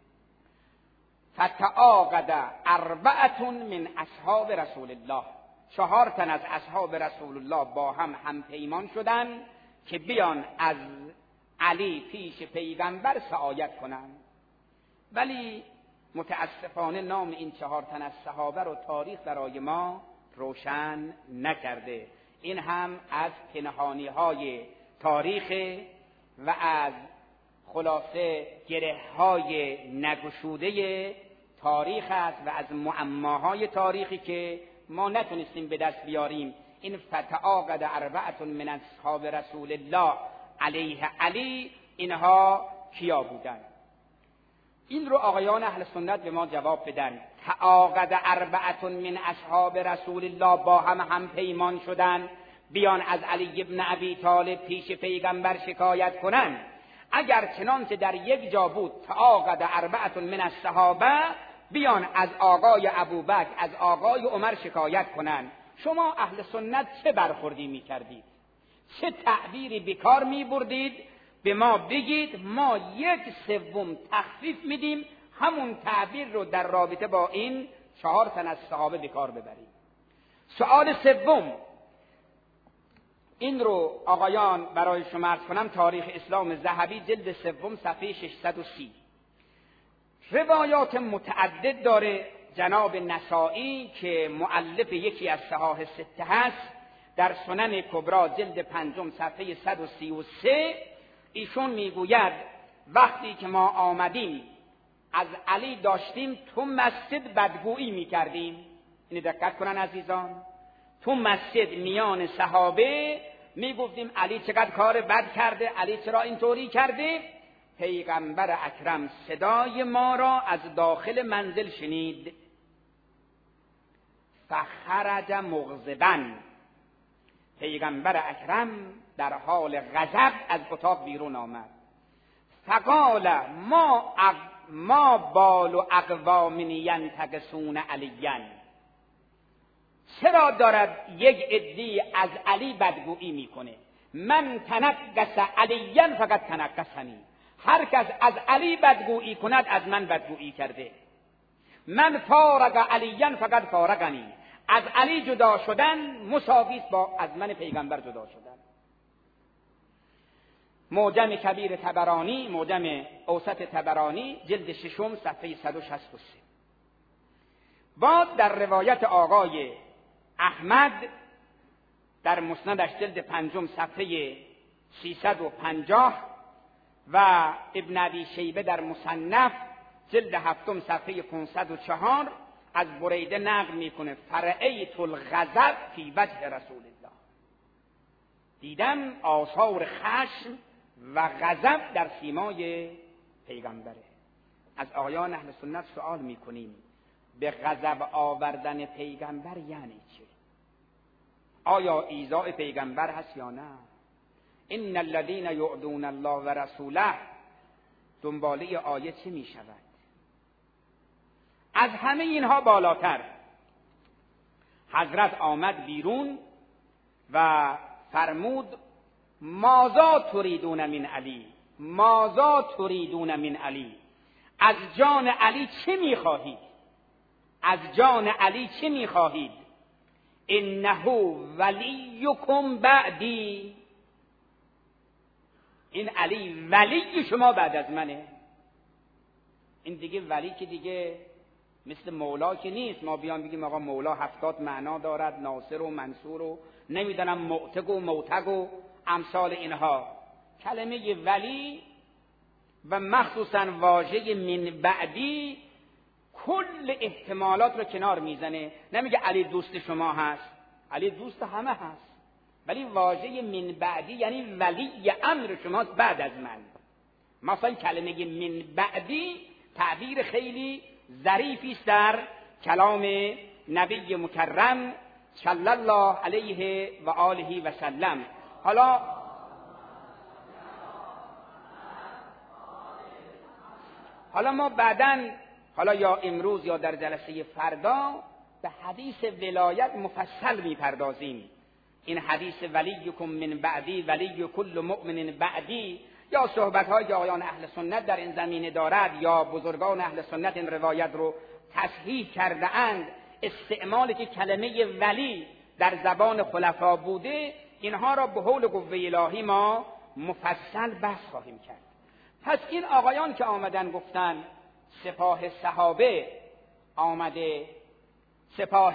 فتعاقد 4 من اصحاب رسول الله، 4 تن از اصحاب رسول الله با هم پیمان شدن که بیان از علی پیش پیغمبر سعایت کنند. ولی متاسفانه نام این 4 تن از صحابه رو تاریخ برای ما روشن نکرده. این هم از پنهانی های تاریخ و از خلاصه گره های نگشوده تاریخ است و از معماهای تاریخی که ما نتونستیم به دست بیاریم. این فتعاقد 4 من اصحاب رسول الله علیه علی، اینها کیا بودند؟ این رو آقایان اهل سنت به ما جواب بدن. تعاقد 4 من اصحاب رسول الله با هم پیمان شدن بیان از علی ابن ابی طالب پیش پیغمبر شکایت کنن. اگر چنانچه در یک جا بود تعاقد 4 من الصحابه بیان از آقای ابوبکر از آقای عمر شکایت کنن، شما اهل سنت چه برخوردی میکردید؟ چه تعبیری بیکار میبردید؟ به ما بگید، ما 1/3 تخفیف میدیم، همون تعبیر رو در رابطه با این 4 تن از صحابه بیکار ببریم. سوال سوم، این رو آقایان برای شما عرض کنم، تاریخ اسلام ذهبی جلد 3 صفحه 630. روایات متعدد داره جناب نسائی که مؤلف یکی از صحاح 6 هست، در سنن کبرا جلد 5 صفحه 133 ایشون میگوید وقتی که ما آمدیم از علی داشتیم تو مسجد بدگویی میکردیم. اینو دقت کنن عزیزان، تو مسجد میان صحابه میگفتیم علی چقدر کار بد کرده، علی چرا اینطوری کرده. پیغمبر اکرم صدای ما را از داخل منزل شنید. فخرج مغضبا، پیغمبر اکرم در حال غضب از اتاق بیرون آمد. فقال ما بال اقوام ینتقصون علیاً، چرا دارد یک عده‌ای از علی بدگویی میکنه؟ من تنقص علیاً فقط تنقصنی، هر کس از علی بدگویی کند از من بدگویی کرده. من فارق علیاً فقط فارقنی، از علی جدا شدن مساوی است با از من پیغمبر جدا شدن. معجم کبیر طبرانی، معجم اوسط طبرانی، جلد 6 صفحه 163. بعد در روایت آقای احمد در مسندش جلد 5 صفحه 350 و ابن ابی شیبه در مصنف جلد 7 صفحه 504 از بریده نقل میکنه فرأیت الغضب فی وجه رسول الله، دیدم آثار خشم و غضب در سیمای پیغمبره. از آقایان اهل سنت سوال میکنیم به غضب آوردن پیغمبر یعنی چه؟ آیا ایذاء پیغمبر هست یا نه؟ ان الذين يؤذون الله و رسوله دنباله آیه چه می شود؟ از همه اینها بالاتر حضرت آمد بیرون و فرمود ماذا تريدون من علی، ماذا تريدون من علی، از جان علی چه میخواهید؟ از جان علی چه میخواهید؟ انه ولیکم بعدی، این علی ولی شما بعد از منه. این دیگه ولی که دیگه مثل مولا که نیست، ما بیان بگیم آقا مولا 70 معنا دارد، ناصر و منصور و نمیدونم معتق و موتق و امثال اینها. کلمه ولی و مخصوصا واژه من بعدی کل احتمالات رو کنار میزنه. نمیگه علی دوست شما هست، علی دوست همه هست، ولی واژه من بعدی یعنی ولی امر شماست بعد از من. مثلا کلمه من بعدی تعبیر خیلی ظریفی است در کلام نبی مکرم صلی الله علیه و آله و سلم. حالا ما بعداً، حالا یا امروز یا در جلسه فردا، به حدیث ولایت مفصل میپردازیم. این حدیث ولیکم من بعدی، ولی کل مؤمن بعدی، یا صحبت‌های که آقایان اهل سنت در این زمینه دارد یا بزرگان اهل سنت این روایت رو تصحیح کرده اند، استعمالی که کلمه ولی در زبان خلفا بوده، اینها را به حول قوه الهی ما مفصل بحث خواهیم کرد. پس این آقایان که آمدن گفتن سپاه صحابه آمده، سپاه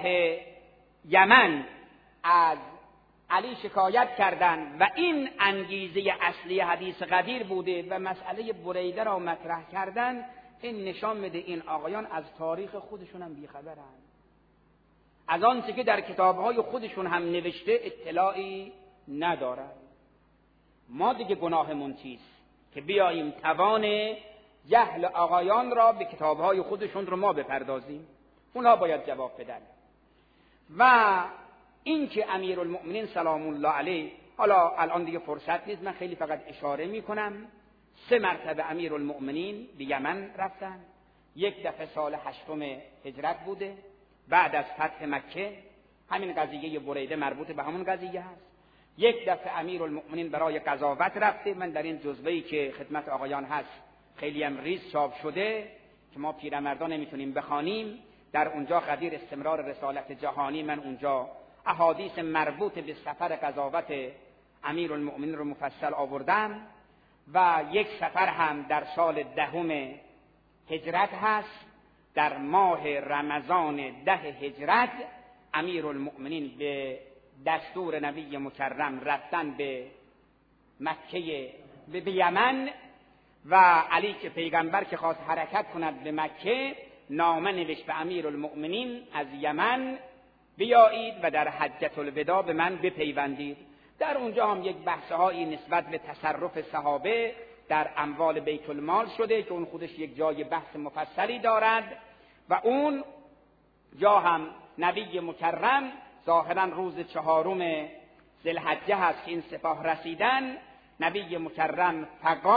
یمن از علی شکایت کردند و این انگیزه اصلی حدیث غدیر بوده و مسئله بریده را مطرح کردند، این نشان میده این آقایان از تاریخ خودشون هم بیخبرند، از آنچه که در کتابهای خودشون هم نوشته اطلاعی ندارند. ما دیگه گناهمون چیست که بیاییم توان جهل آقایان را به کتابهای خودشون رو ما بپردازیم؟ اونها باید جواب بدن. و این که امیرالمؤمنین سلام الله علیه، حالا الان دیگه فرصت نیست، من خیلی فقط اشاره میکنم، 3 مرتبه امیرالمؤمنین به یمن رفتن. یک دفعه سال 8 هجرت بوده بعد از فتح مکه، همین قضیه بریده مربوط به همون قضیه هست. یک دفعه امیرالمؤمنین برای غزوت رفته، من در این جزوه‌ای که خدمت آقایان هست خیلی هم ریز چاپ شده که ما پیرمردان نمیتونیم بخوانیم، در اونجا قدیر استمرار رسالت جهانی، من اونجا احادیث مربوط به سفر غزوت امیرالمؤمنین رو مفصل آوردم. و یک سفر هم در سال 10 هجرت هست، در ماه رمضان 10 هجرت امیرالمؤمنین به دستور نبی مکرم رفتن به مکه، به یمن، و علی که پیغمبر که خواست حرکت کند به مکه، نامه نوشت به امیرالمؤمنین از یمن بیایید و در حجة الوداع به من بپیوندید. در اونجا هم یک بحث‌هایی نسبت به تصرف صحابه در اموال بیت المال شده که اون خودش یک جای بحث مفصلی دارد و اون جا هم نبی مکرم ظاهرا روز 4 ذوالحجه هست که این سپاه رسیدن، نبی مکرم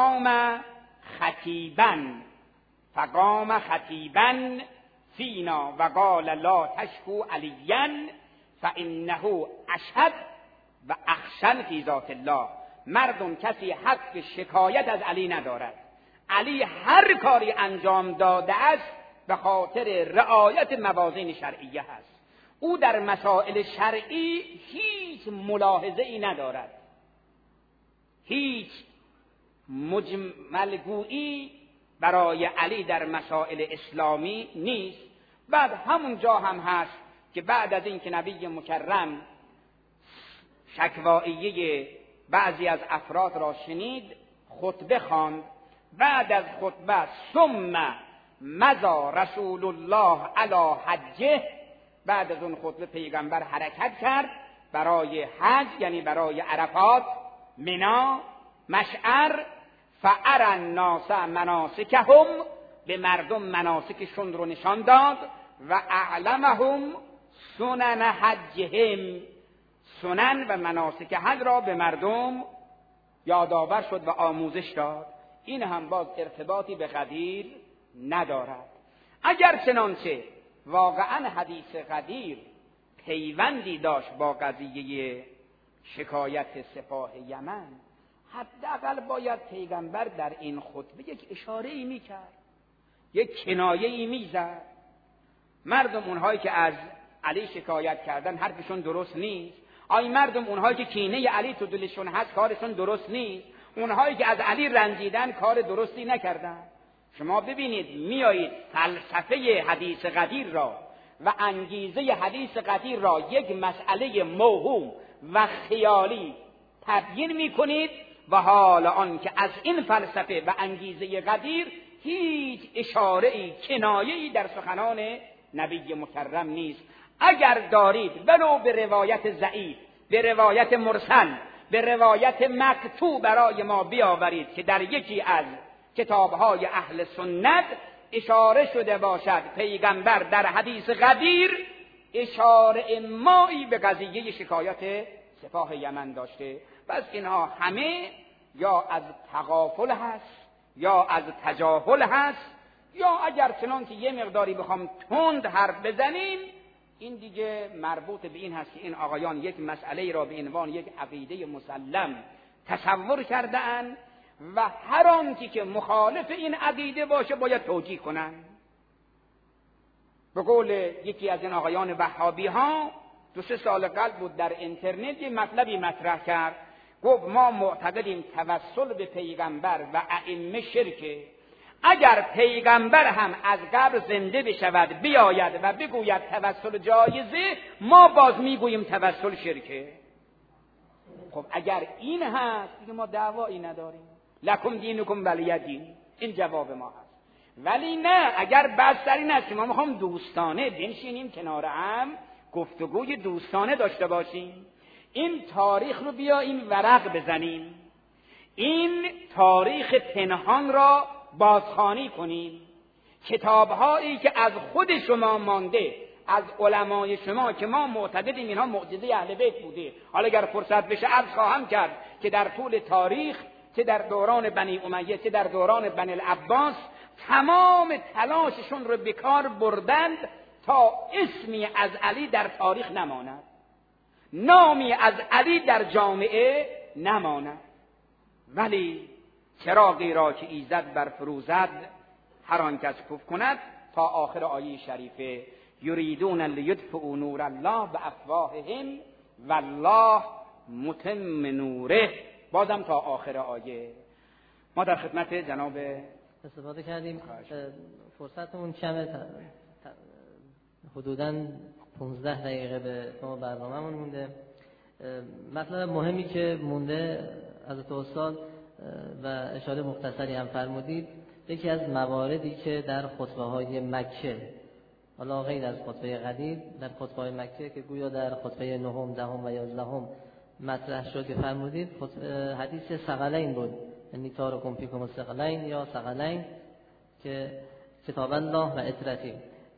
فقام خطیبا فینا و قال لا تشکو علیا فانه اشهد و اخشن فی ذات الله. مردم کسی حق شکایت از علی ندارد. علی هر کاری انجام داده است به خاطر رعایت موازین شرعیه است. او در مسائل شرعی هیچ ملاحظه ای ندارد، هیچ مجملگویی برای علی در مسائل اسلامی نیست. بعد همون جا هم هست که بعد از این که نبی مکرم شکواییه بعضی از افراد را شنید، خطبه خواند. بعد از خطبه ثم مضى رسول الله علی حجه، بعد از اون خطبه پیغمبر حرکت کرد برای حج، یعنی برای عرفات، منا، مشعر. فأری الناس مناسکهم، به مردم مناسکشون رو نشان داد. و اعلمهم سنن حجهم، سنن و مناسک حج را به مردم یادآور شد و آموزش داد. این هم باز ارتباطی به غدیر ندارد. اگر چنانچه واقعا حدیث غدیر پیوندی داشت با قضیه شکایت سپاه یمن، حداقل باید پیغمبر در این خطبه یک اشاره‌ای میکرد، یک کنایه‌ای میزد. مردم اونهایی که از علی شکایت کردن حرفشون درست نیست. مردم اونهایی که کینه علی تو دلشون هست کارشون درست نیست. اونهایی که از علی رنجیدن کار درستی نکردن. شما ببینید میایید فلسفه حدیث غدیر را و انگیزه حدیث غدیر را یک مسئله موهوم و خیالی تبیین میکنید و حال آن که از این فلسفه و انگیزه غدیر هیچ اشاره‌ای کنایه‌ای در سخنان نبی مکرم نیست. اگر دارید ولو به روایت ضعیف، به روایت مرسل، به روایت مقطوع برای ما بیاورید که در یکی از کتاب‌های اهل سنت اشاره شده باشد پیغمبر در حدیث غدیر اشاره مایی به قضیه شکایت سپاه یمن داشته. پس اینها همه یا از تغافل هست یا از تجاهل هست، یا اگر چنان که یه مقداری بخوام تند حرف بزنیم، این دیگه مربوط به این هست که این آقایان یک مسئله را به عنوان یک عقیده مسلم تصور کرده اند و هر آنچه که مخالف این عقیده باشه باید توجیه کنن. به قول یکی از این آقایان وهابی ها 2-3 سال قبل بود در اینترنت یه مطلبی مطرح کرد، گفت ما معتقدیم توسل به پیغمبر و ائمه شرکه. اگر پیغمبر هم از قبر زنده بشود بیاید و بگوید توسل جایزه، ما باز میگوییم توسل شرکه. خب اگر این هست دیگه ما دعوایی نداریم، لکم دینکم ولی دین، این جواب ما هست. ولی نه، اگر بس در این است ما میخوام دوستانه بنشینیم کنار هم گفتگوی دوستانه داشته باشیم، این تاریخ رو بیاییم ورق بزنیم، این تاریخ پنهان را بازخوانی کنیم، کتاب‌هایی که از خود شما مانده، از علمای شما که ما معتقدیم اینها معجزه اهل بیت بوده. حالا اگر فرصت بشه عرض خواهم کرد که در طول تاریخ چه در دوران بنی امیه چه در دوران بنی العباس تمام تلاششون رو به کار بردند تا اسمی از علی در تاریخ نماند، نامی از علی در جامعه نماند. ولی چراغی را که ایزد برفروزد هر آن کس کف کند، تا آخر آیه شریفه یریدون لیطفئوا نور الله بافواههم والله متم نوره، بازم تا آخر آیه. ما در خدمت جناب استفاده کردیم، فرصتمون کمه، حدوداً 15 دقیقه به ما برنامه‌مون مونده. مطلب مهمی که مونده از استاد و اشاره مختصری هم فرمودید، یکی از مواردی که در خطبه‌های مکه، حالا غیر از خطبه غدیر، در خطبه‌های مکه که گویا در خطبه 9، 10 و 11 مطرح شد که فرمودید، حدیث ثقلین بود، یعنی تارکم فیکم الثقلین یا ثقلین، که کتاب الله و اطرتی.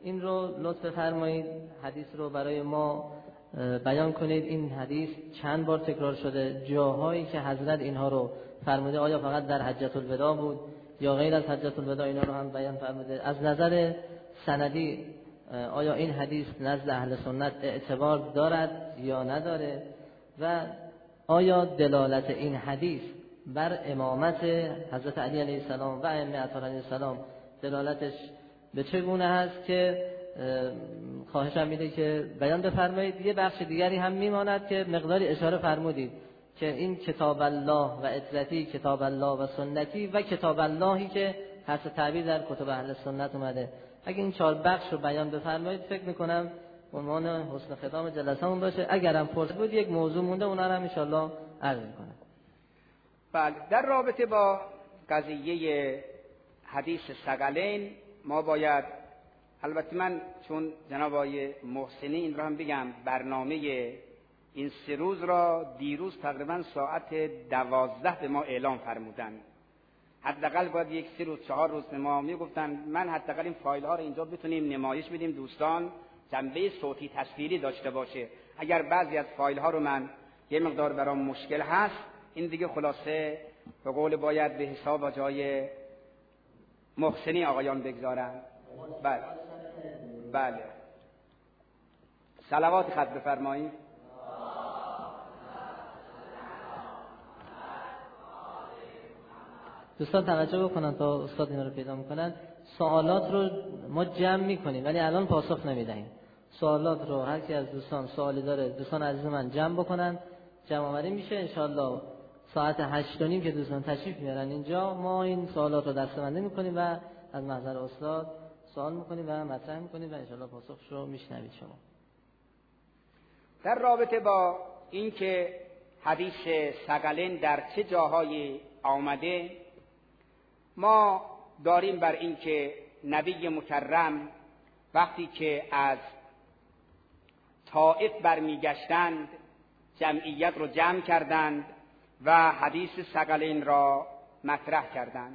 این رو لطف فرمایید حدیث رو برای ما بیان کنید. این حدیث چند بار تکرار شده، جاهایی که حضرت اینها رو فرموده آیا فقط در حجة الوداع بود یا غیر از حجة الوداع اینا رو هم بیان فرموده؟ از نظر سندی آیا این حدیث نزد اهل سنت اعتبار دارد یا نداره و آیا دلالت این حدیث بر امامت حضرت علی علیه السلام و ائمه اطهار علیه السلام دلالتش به چگونه هست که خواهشم میده که بیان بفرمایید. یه بخش دیگری هم میماند که مقداری اشاره فرمودید که این کتاب الله و اطرتی، کتاب الله و سنتی و کتاب اللهی که حرف تعبیر در کتب اهل سنت اومده. اگه این 4 بخش رو بیان بفرمایید فکر میکنم عنوان حسن ختام جلسه‌مون باشه. اگرم پرسید بود یک موضوع مونده اونا رو هم ان شاءالله عرض میکنم. بله، در رابطه با قضیه حدیث ثقلین ما باید، البته من چون جناب آقای محسنی این رو هم بگم، برنامه این 3 روز را دیروز تقریبا ساعت 12 به ما اعلام فرمودن. حداقل باید یک 3 روز 4 روز به ما میگفتن. من حداقل این فایل ها رو اینجا بتونیم نمایش بدیم، دوستان جنبه صوتی تصویری داشته باشه. اگر بعضی از فایل ها رو من یه مقدار برام مشکل هست، این دیگه خلاصه به قول باید به حساب جای محسنی آقایان بگذارن. بله بله، صلوات خط بفرمایید. دوستان توجه بکنن تا استاد اینا رو پیدا میکنن. سوالات رو ما جمع میکنیم ولی الان پاسخ نمیدهیم. سوالات رو هر کی از دوستان سوالی داره، دوستان عزیز من جمع بکنن، جمع آوری میشه انشالله ساعت 8:30 که دوستان تشریف میارن اینجا ما این سوالات رو دسته‌بندی میکنیم و از محضر استاد سوال میکنیم و مطرح میکنیم و انشالله پاسخش رو میشنوید شما. در رابطه با اینکه حدیث ثقلین در چه جاهایی آمده، ما داریم بر اینکه نبی مکرم وقتی که از طائف برمیگشتند جمعیت رو جمع کردند و حدیث ثقلین را مطرح کردند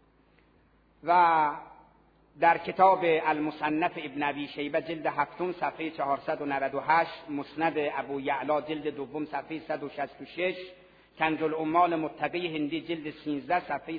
و در کتاب المصنف ابن ابی شیبه جلد 7 صفحه 498، مسند ابو یعلا جلد 2 صفحه 166، کنز العمال متقی هندی جلد 13 صفحه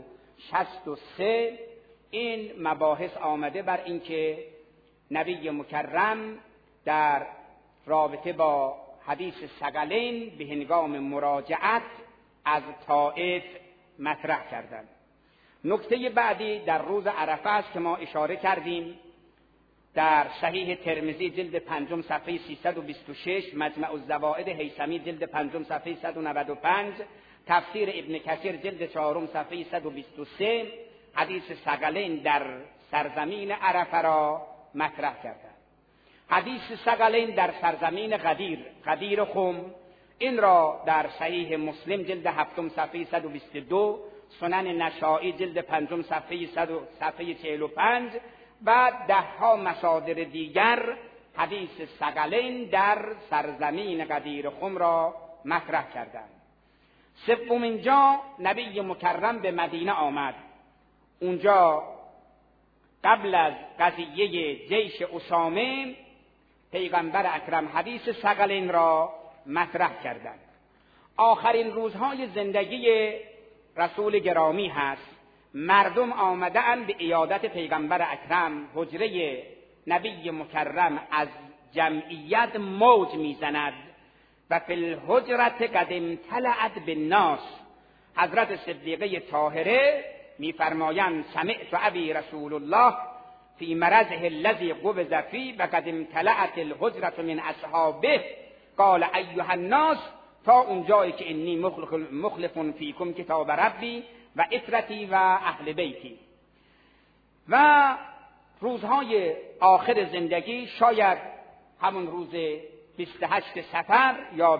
163 این مباحث آمده بر اینکه نبی مکرم در رابطه با حدیث ثقلین به هنگام مراجعت از طائف مطرح کردند. نکته بعدی در روز عرفه است که ما اشاره کردیم. در صحیح ترمذی جلد 5 صفحه 326، مجمع الزوائد هیثمی جلد 5 صفحه 195، تفسیر ابن کثیر جلد 4 صفحه 123 حدیث ثقلین در سرزمین عرفه را مطرح کردند. حدیث ثقلین در سرزمین غدیر خم، این را در صحیح مسلم جلد 7 صفحه 122، سنن نسائی جلد 5 صفحه 45 و 10 مصادر دیگر حدیث ثقلین در سرزمین غدیر خم را مطرح کردند. سومین جا نبی مکرم به مدینه آمد. اونجا قبل از قضیه جیش اسامه پیغمبر اکرم حدیث ثقلین را مطرح کردند. آخرین روزهای زندگی رسول گرامی هست. مردم آمدند به عیادت پیغمبر اکرم. حجره نبی مکرم از جمعیت موج میزند و فی الحجرت قد امتلأت بالناس. حضرت صدیقه طاهره میفرمایند سمعت ابی رسول الله فی مرضه الذی قبض فیه و قد امتلأت الحجرة من اصحابه قال ایها الناس، تا اونجایی که انی مخلف فیکم کتاب ربی و اطرتی و اهل بیتی. و روزهای آخر زندگی شاید همون روز 28 صفر یا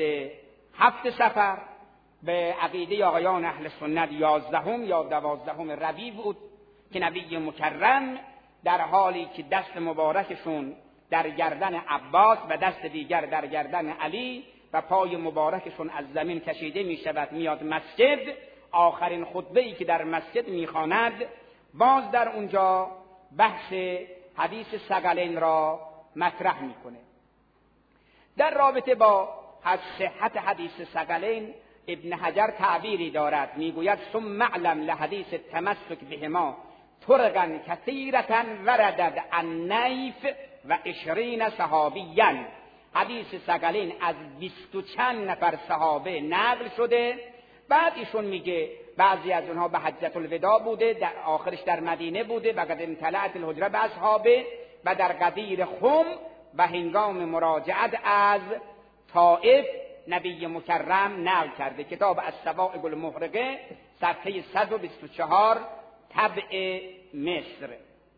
27 صفر به عقیده آقایان اهل سنت 11 یا 12 ربیع بود که نبی مکرم در حالی که دست مبارکشون در گردن عباس و دست دیگر در گردن علی و پای مبارکشون از زمین کشیده می شود میاد مسجد، آخرین خطبه‌ای که در مسجد میخواند باز در اونجا بحث حدیث ثقلین را مطرح میکنه. در رابطه با صحت حدیث ثقلین ابن حجر تعبیری دارد، میگوید ثم اعلم لحدیث التمسک بهما طرقا کثیرة وردد النیف و 20 صحابیا. حدیث ثقلین از 20 چند نفر صحابه نقل شده. بعد ایشون میگه بعضی از اونها به حجة الوداع بوده، در آخرش در مدینه بوده و قد امتلأت الحجره به اصحابه، و در غدیر خم و هنگام مراجعت از طائف نبی مکرم نقل کرده. کتاب الصواعق المحرقه صفحه 124 طبع مصر.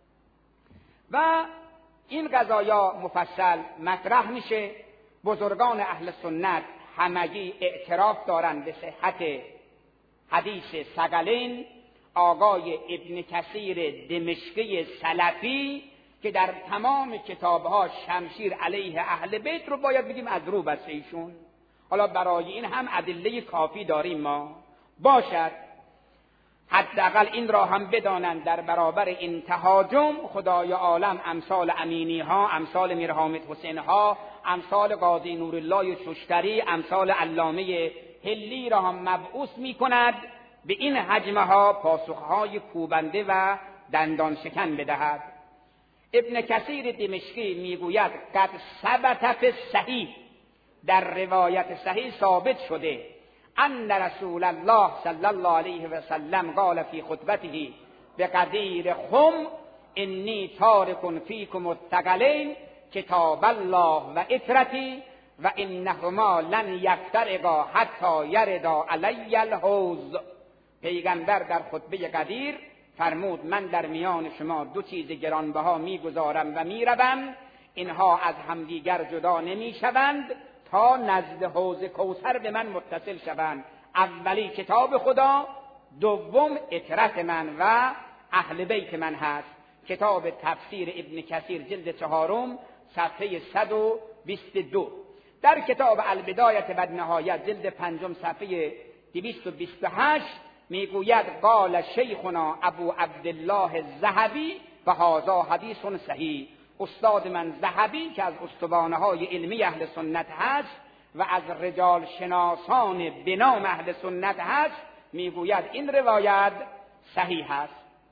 و این قضایا مفصل مطرح میشه. بزرگان اهل سنت همگی اعتراف دارند به صحت حدیث ثقلین. آقای ابن کثیر دمشقی سلفی که در تمام کتابها شمشیر علیه اهل بیت رو باید بگیم از رو بسته ایشون. حالا برای این هم ادله کافی داریم ما باشد، حداقل این را هم بدانند در برابر این تهاجم خدای عالم امثال امینی ها، امثال میر حامد حسین ها، امثال قاضی نورالله ششتری، امثال علامه هلی را هم مبعوث می کند به این هجمه ها پاسخهای کوبنده و دندان شکن بدهد. ابن کثیر دمشقی میگوید قد ثبت فی صحیح، در روایت صحیح ثابت شده ان رسول الله صلی الله علیه و سلم قال فی خطبته بقدیر خم انی تارک فیکم الثقلین کتاب الله و اطرتی و انهما لن یفترقا حتی یردا علی الحوض. پیغمبر در خطبه قدیر فرمود من در میان شما دو چیز گرانبها میگذارم و میروم، اینها از همدیگر جدا نمیشوند تا نزد حوض کوثر به من متصل شوند. اولی کتاب خدا، دوم اطرت من و اهل بیت من هست. کتاب تفسیر ابن کثیر جلد 4 صفحه 122. در کتاب البدایه و النهایه جلد 5 صفحه 228 میگوید قال شیخنا ابو عبدالله الذهبی و هذا حدیث صحیح. استاد من ذهبی که از استوانه های علمی اهل سنت هست و از رجال شناسان به نام اهل سنت هست میگوید این روایت صحیح است.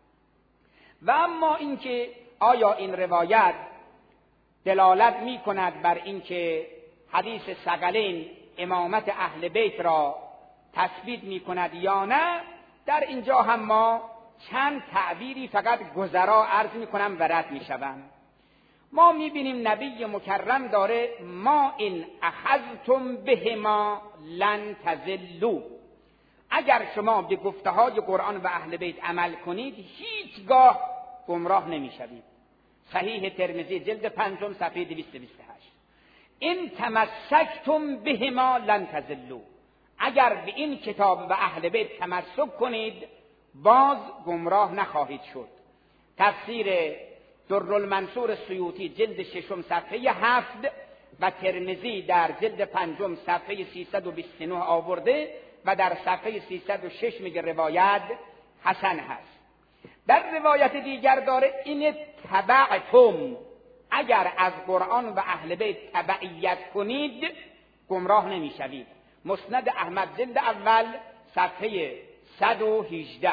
و اما اینکه آیا این روایت دلالت میکند بر اینکه حدیث ثقلین امامت اهل بیت را تثبیت میکند یا نه، در اینجا هم ما چند تعبیری فقط گذرا عرض میکنم و رد میشوم. ما میبینیم نبی مکرم داره ما این اخذتم بهما لن تضلوا، اگر شما به گفته های قرآن و اهل بیت عمل کنید هیچگاه گمراه نمیشوید. صحیح ترمذی جلد 5 صفحه 228. این تمسکتم بهما لن تضلوا، اگر به این کتاب و اهل بیت تمسک کنید باز گمراه نخواهید شد. تفسیر درالمنصور سیوطی جلد 6 صفحه 7 و ترمذی در جلد 5 صفحه 329 آورده و در صفحه 306 میگه روایت حسن هست. در روایت دیگر داره این تبعتم، اگر از قرآن و اهل بیت تبعیت کنید گمراه نمیشوید. مسند احمد جلد اول صفحه 118.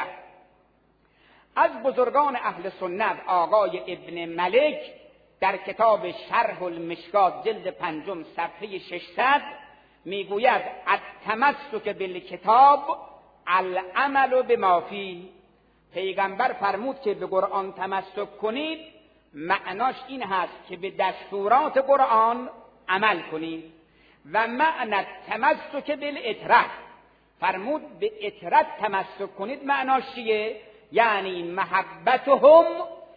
از بزرگان اهل سنت آقای ابن ملک در کتاب شرح المشکات جلد 5 صفحه 600 میگوید التمسک بالکتاب العمل بما فیه. پیغمبر فرمود که به قرآن تمسک کنید معناش این هست که به دستورات قرآن عمل کنید. و معنی تمسک بالاطرت، فرمود به اطرت تمسک کنید معناش چیه؟ یعنی محبتهم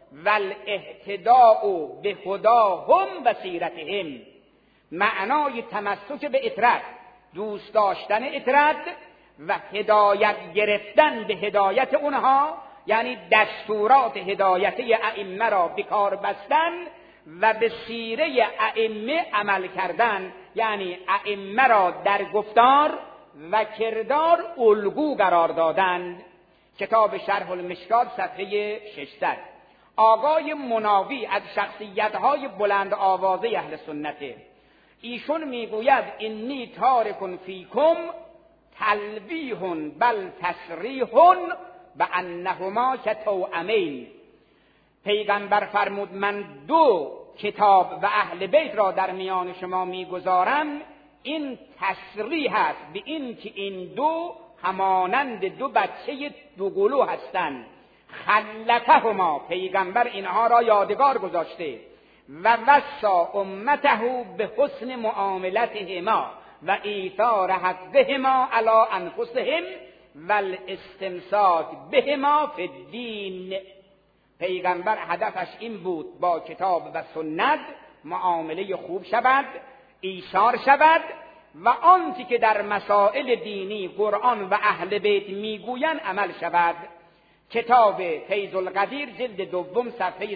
والاهتداء بهداهم و سیرتهم. معنای تمسک به اطرت دوست داشتن اطرت و هدایت گرفتن به هدایت اونها، یعنی دستورات هدایت ائمه را به کار بستن و به سیره ائمه عمل کردن، یعنی ائمه را در گفتار و کردار الگو قرار دادن. کتاب شرح المشکات صفحه 600. آقای مناوی از شخصیت‌های بلند آوازه اهل سنته. ایشون میگوید انی تارک فیکم تلویح بل تصریح و انهما کتوأمین. پیغمبر فرمود من دو کتاب و اهل بیت را در میان شما میگذارم، این تصریح است به این که این دو همانند دو بچه دوقلو هستند. خلفهما، پیغمبر اینها را یادگار گذاشته و وصا امته به حسن معاملتهما و ایثار حقهما علی انفسهم و الاستمساک بهما فی الدین. پیغمبر هدفش این بود با کتاب و سنت معامله خوب شود، ایثار شود و آنچه که در مسائل دینی قرآن و اهل بیت میگویند عمل شود. کتاب فیض القدیر جلد دوم صفحه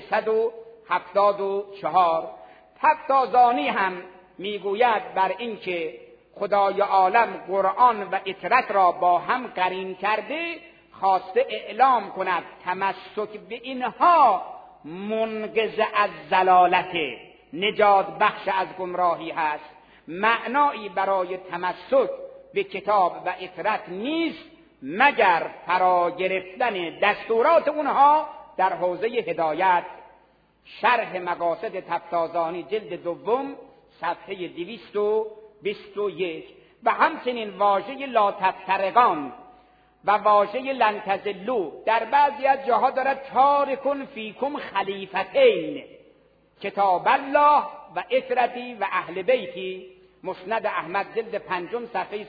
174. تفتازانی هم میگوید بر این که خدای عالم قرآن و اطرت را با هم قرین کرده، خواسته اعلام کند تمسک به اینها منقذ از ضلالت، نجات بخش از گمراهی هست. معنایی برای تمسک به کتاب و اطرت نیست مگر فرا گرفتن دستورات اونها در حوزه هدایت. شرح مقاصد تفتازانی جلد دوم صفحه 221. و همچنین واژه لا تفترقان و واژه لن تضلوا در بعضی از جاها دارد تارک فیکم خلیفتین، کتاب الله و اطرتی و اهل بیتی. مسند احمد جلد پنجم صفحه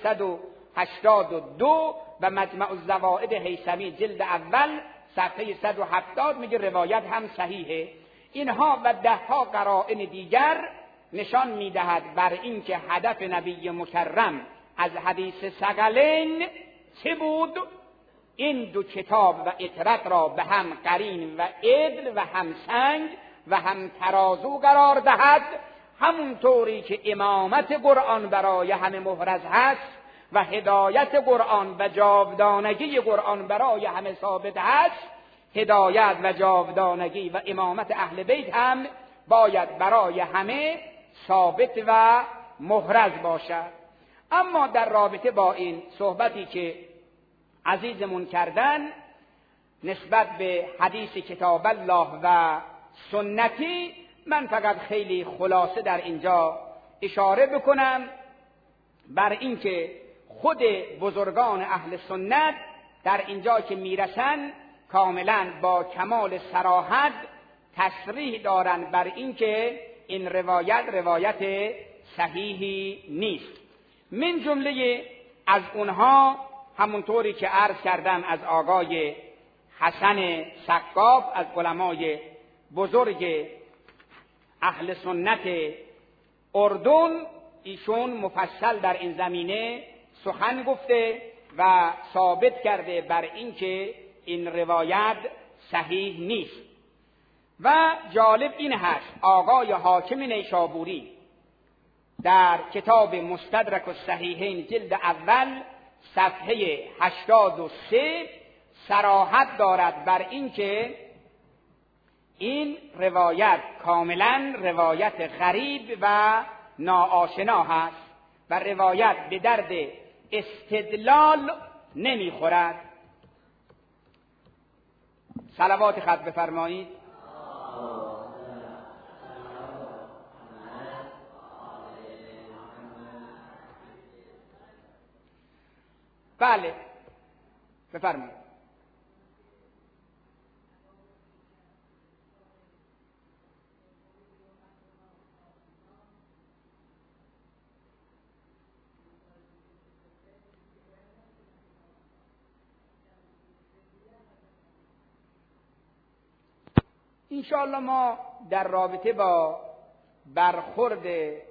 182 و مجمع الزوائد هیثمی جلد اول صفحه 170 میگه روایت هم صحیحه. اینها و دهها قرائن دیگر نشان میدهد بر این که هدف نبی مکرم از حدیث ثقلین چه بود؟ این دو کتاب و اطرت را به هم قرین و عدل و همسنگ و هم ترازو قرار دهد، همونطوری که امامت قرآن برای همه محرز هست و هدایت قرآن و جاودانگی قرآن برای همه ثابت هست، هدایت و جاودانگی و امامت اهل بیت هم باید برای همه ثابت و محرز باشد. اما در رابطه با این صحبتی که عزیزمون کردن نسبت به حدیث کتاب الله و سنتی، من فقط خیلی خلاصه در اینجا اشاره بکنم بر اینکه خود بزرگان اهل سنت در اینجا که میرسن کاملا با کمال صراحت تصریح دارند بر اینکه این روایت صحیحی نیست. من جمله از اونها همونطوری که عرض کردم از آقای حسن سقاف از علمای بزرگ اهل سنت اردن، ایشون مفصل در این زمینه سخن گفته و ثابت کرده بر اینکه این روایت صحیح نیست. و جالب این هست آقای حاکم نیشابوری در کتاب مستدرک الصحیحین جلد اول صفحه 83 صراحت دارد بر اینکه این روایت کاملا روایت غریب و ناآشنا هست و روایت به درد استدلال نمیخورد. صلوات خط بفرمایید. بله بفرمایید. انشاءالله ما در رابطه با برخورد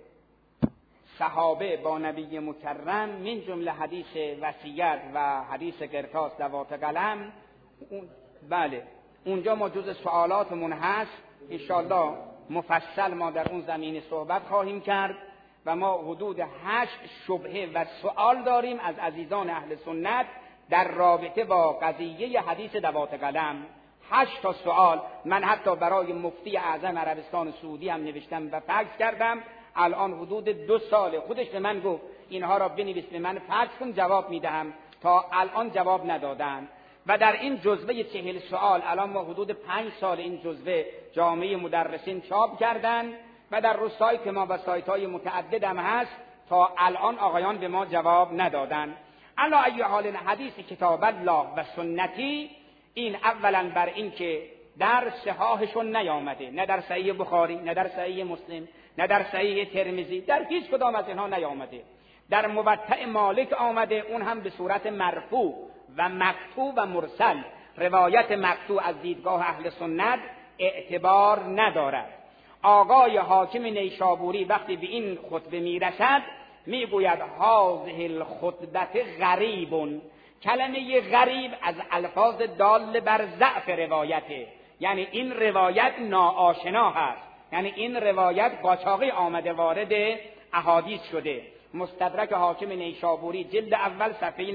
صحابه با نبی مکرم من جمله حدیث وصیت و حدیث قرطاس دوات قلم، بله اونجا ما جز سوالاتمون هست، انشاءالله مفصل ما در اون زمینه صحبت خواهیم کرد و ما حدود 8 شبهه و سوال داریم از عزیزان اهل سنت در رابطه با قضیه حدیث دوات قلم. 8 تا سوال من حتی برای مفتی اعظم عربستان سعودی هم نوشتم و فکس کردم. الان حدود 2 سال خودش به من گفت اینها را بنویس به من فکس کن جواب میدهم. تا الان جواب ندادن. و در این جزوه 40 سوال الان ما حدود 5 سال این جزوه جامعه مدرسین چاپ کردن و در رو سایت ما و سایت‌های متعدد هم هست. تا الان آقایان به ما جواب ندادن. علی ای حال حدیث کتاب الله و سنتی این اولا بر این که در صحاحشون نیامده، نه در صحیح بخاری، نه در صحیح مسلم، نه در صحیح ترمذی، در هیچ کدام از اینها نیامده. در موطأ مالک آمده، اون هم به صورت مرفوع و مقطوع و مرسل. روایت مقطوع از دیدگاه اهل سنت اعتبار ندارد. آقای حاکم نیشابوری وقتی به این خطبه میرسد میگوید هذه الخطبه غریب. کلمه غریب از الفاظ دال بر ضعف روایته، یعنی این روایت ناآشنا هست، یعنی این روایت قاچاقی آمده وارد احادیث شده. مستدرک حاکم نیشابوری جلد اول صفحه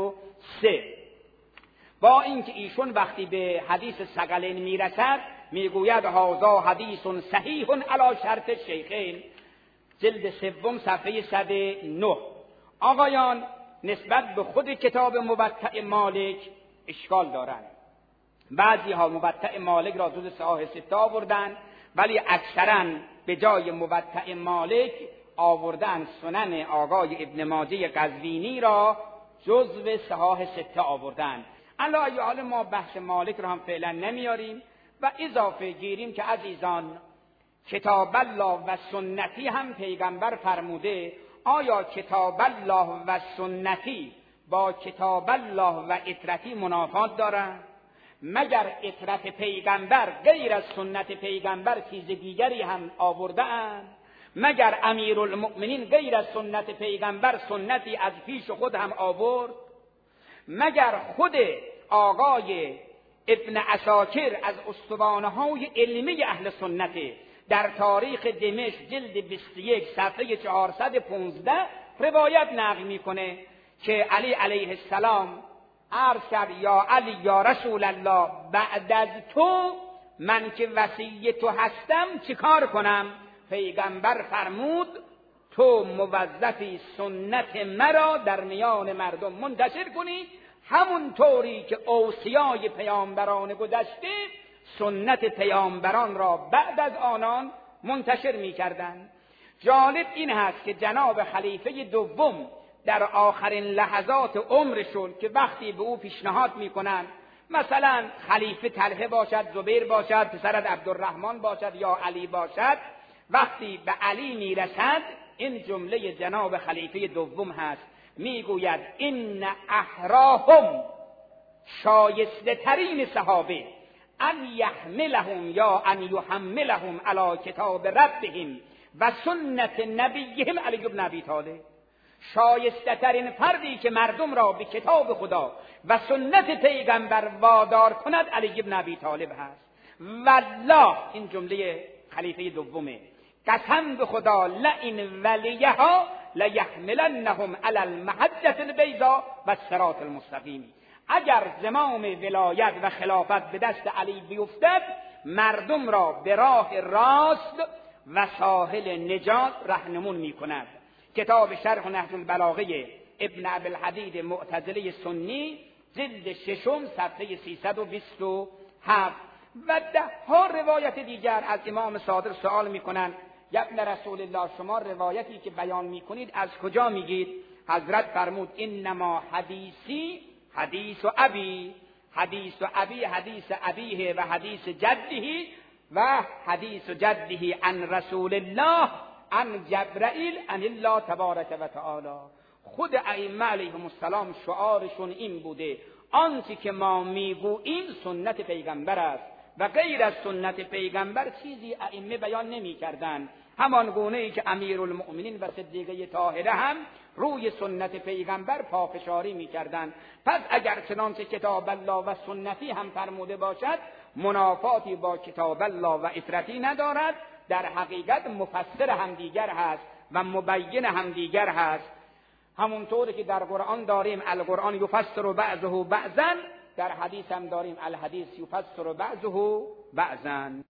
93. با اینکه ایشون وقتی به حدیث ثقلین میرسد میگوید هذا حدیث صحیح علی شرط شیخین، جلد سوم صفحه 109. آقایان نسبت به خود کتاب موطأ مالک اشکال دارند. بعضی ها موطأ مالک را جز صحاح سته آوردن، ولی اکثرا به جای موطأ مالک آوردن سنن آقای ابن ماجه قزوینی را جزو صحاح سته آوردن. علی ای حال ما بحث مالک را هم فعلا نمیاریم و اضافه گیریم که عزیزان کتاب الله و سنتی هم پیغمبر فرموده. آیا کتاب الله و سنتی با کتاب الله و اطرتی منافات دارند؟ مگر اطرت پیغمبر غیر از سنت پیغمبر چیز دیگری هم آورده اند؟ مگر امیرالمؤمنین غیر از سنت پیغمبر سنتی از پیش خود هم آورد؟ مگر خود آقای ابن عساکر از استوانه‌های علمی اهل سنت در تاریخ دمشق جلد 21 صفحه 415 روایت نقل میکنه که علی علیه السلام عرض کرد یا علی یا رسول الله بعد از تو من که وصی تو هستم چیکار کنم؟ پیغمبر فرمود تو موظفی سنت مرا در میان مردم منتشر کنی، همون طوری که اوصیای پیامبران گذشته سنت پیامبران را بعد از آنان منتشر می‌کردند. جالب این هست که جناب خلیفه دوم در آخرین لحظات عمرشون که وقتی به او پیشنهاد می‌کنند مثلا خلیفه طلحه باشد، زبیر باشد، پسرت عبدالرحمن باشد یا علی باشد، وقتی به علی میرسد این جمله جناب خلیفه دوم هست، میگوید این احراهم، شایسته ترین صحابه، ان یحملهم یا ان یحملهم علی کتاب ربهم و سنت نبیهم علی بن ابی طالب. شایسته ترین فردی که مردم را به کتاب خدا و سنت پیغمبر وادار کند علی بن ابی طالب هست. والله این جمله خلیفه دومه، قسم به خدا لئن ولیها لیحملنهم علی المحجة البیضاء و الصراط المستقیم. اگر زمام ولایت و خلافت به دست علی بیفتد مردم را به راه راست و ساحل نجات راهنمون می‌کند. کتاب شرح نهج البلاغه ابن ابوالحدید معتزلی سنی جلد 6 صفحه 327 و ده ها روایت دیگر از امام صادق سوال می‌کنند یا ابن رسول الله شما روایتی که بیان می‌کنید از کجا میگید؟ حضرت فرمود انما حدیثی حدیث و ابی، حدیث و ابی حدیث ابیه و حدیث جده و حدیث جده عن رسول الله عن جبرائیل عن الله تبارک و تعالی. خود ائمه علیهم السلام شعارشون این بوده آنچه که ما میگوییم سنت پیغمبر است و غیر از سنت پیغمبر چیزی ائمه بیان نمی‌کردند. همان گونه‌ای که امیرالمؤمنین و صدیقه طاهره هم روی سنت پیغمبر پافشاری می‌کردند. پس اگر چنانچه کتاب الله و سنتی هم فرموده باشد منافاتی با کتاب الله و اطرتی ندارد، در حقیقت مفسر هم دیگر هست و مبین هم دیگر هست. همونطوری که در قرآن داریم القرآن یفسر بعضه بعضا، در حدیث هم داریم الحدیث یفسر بعضه بعضا.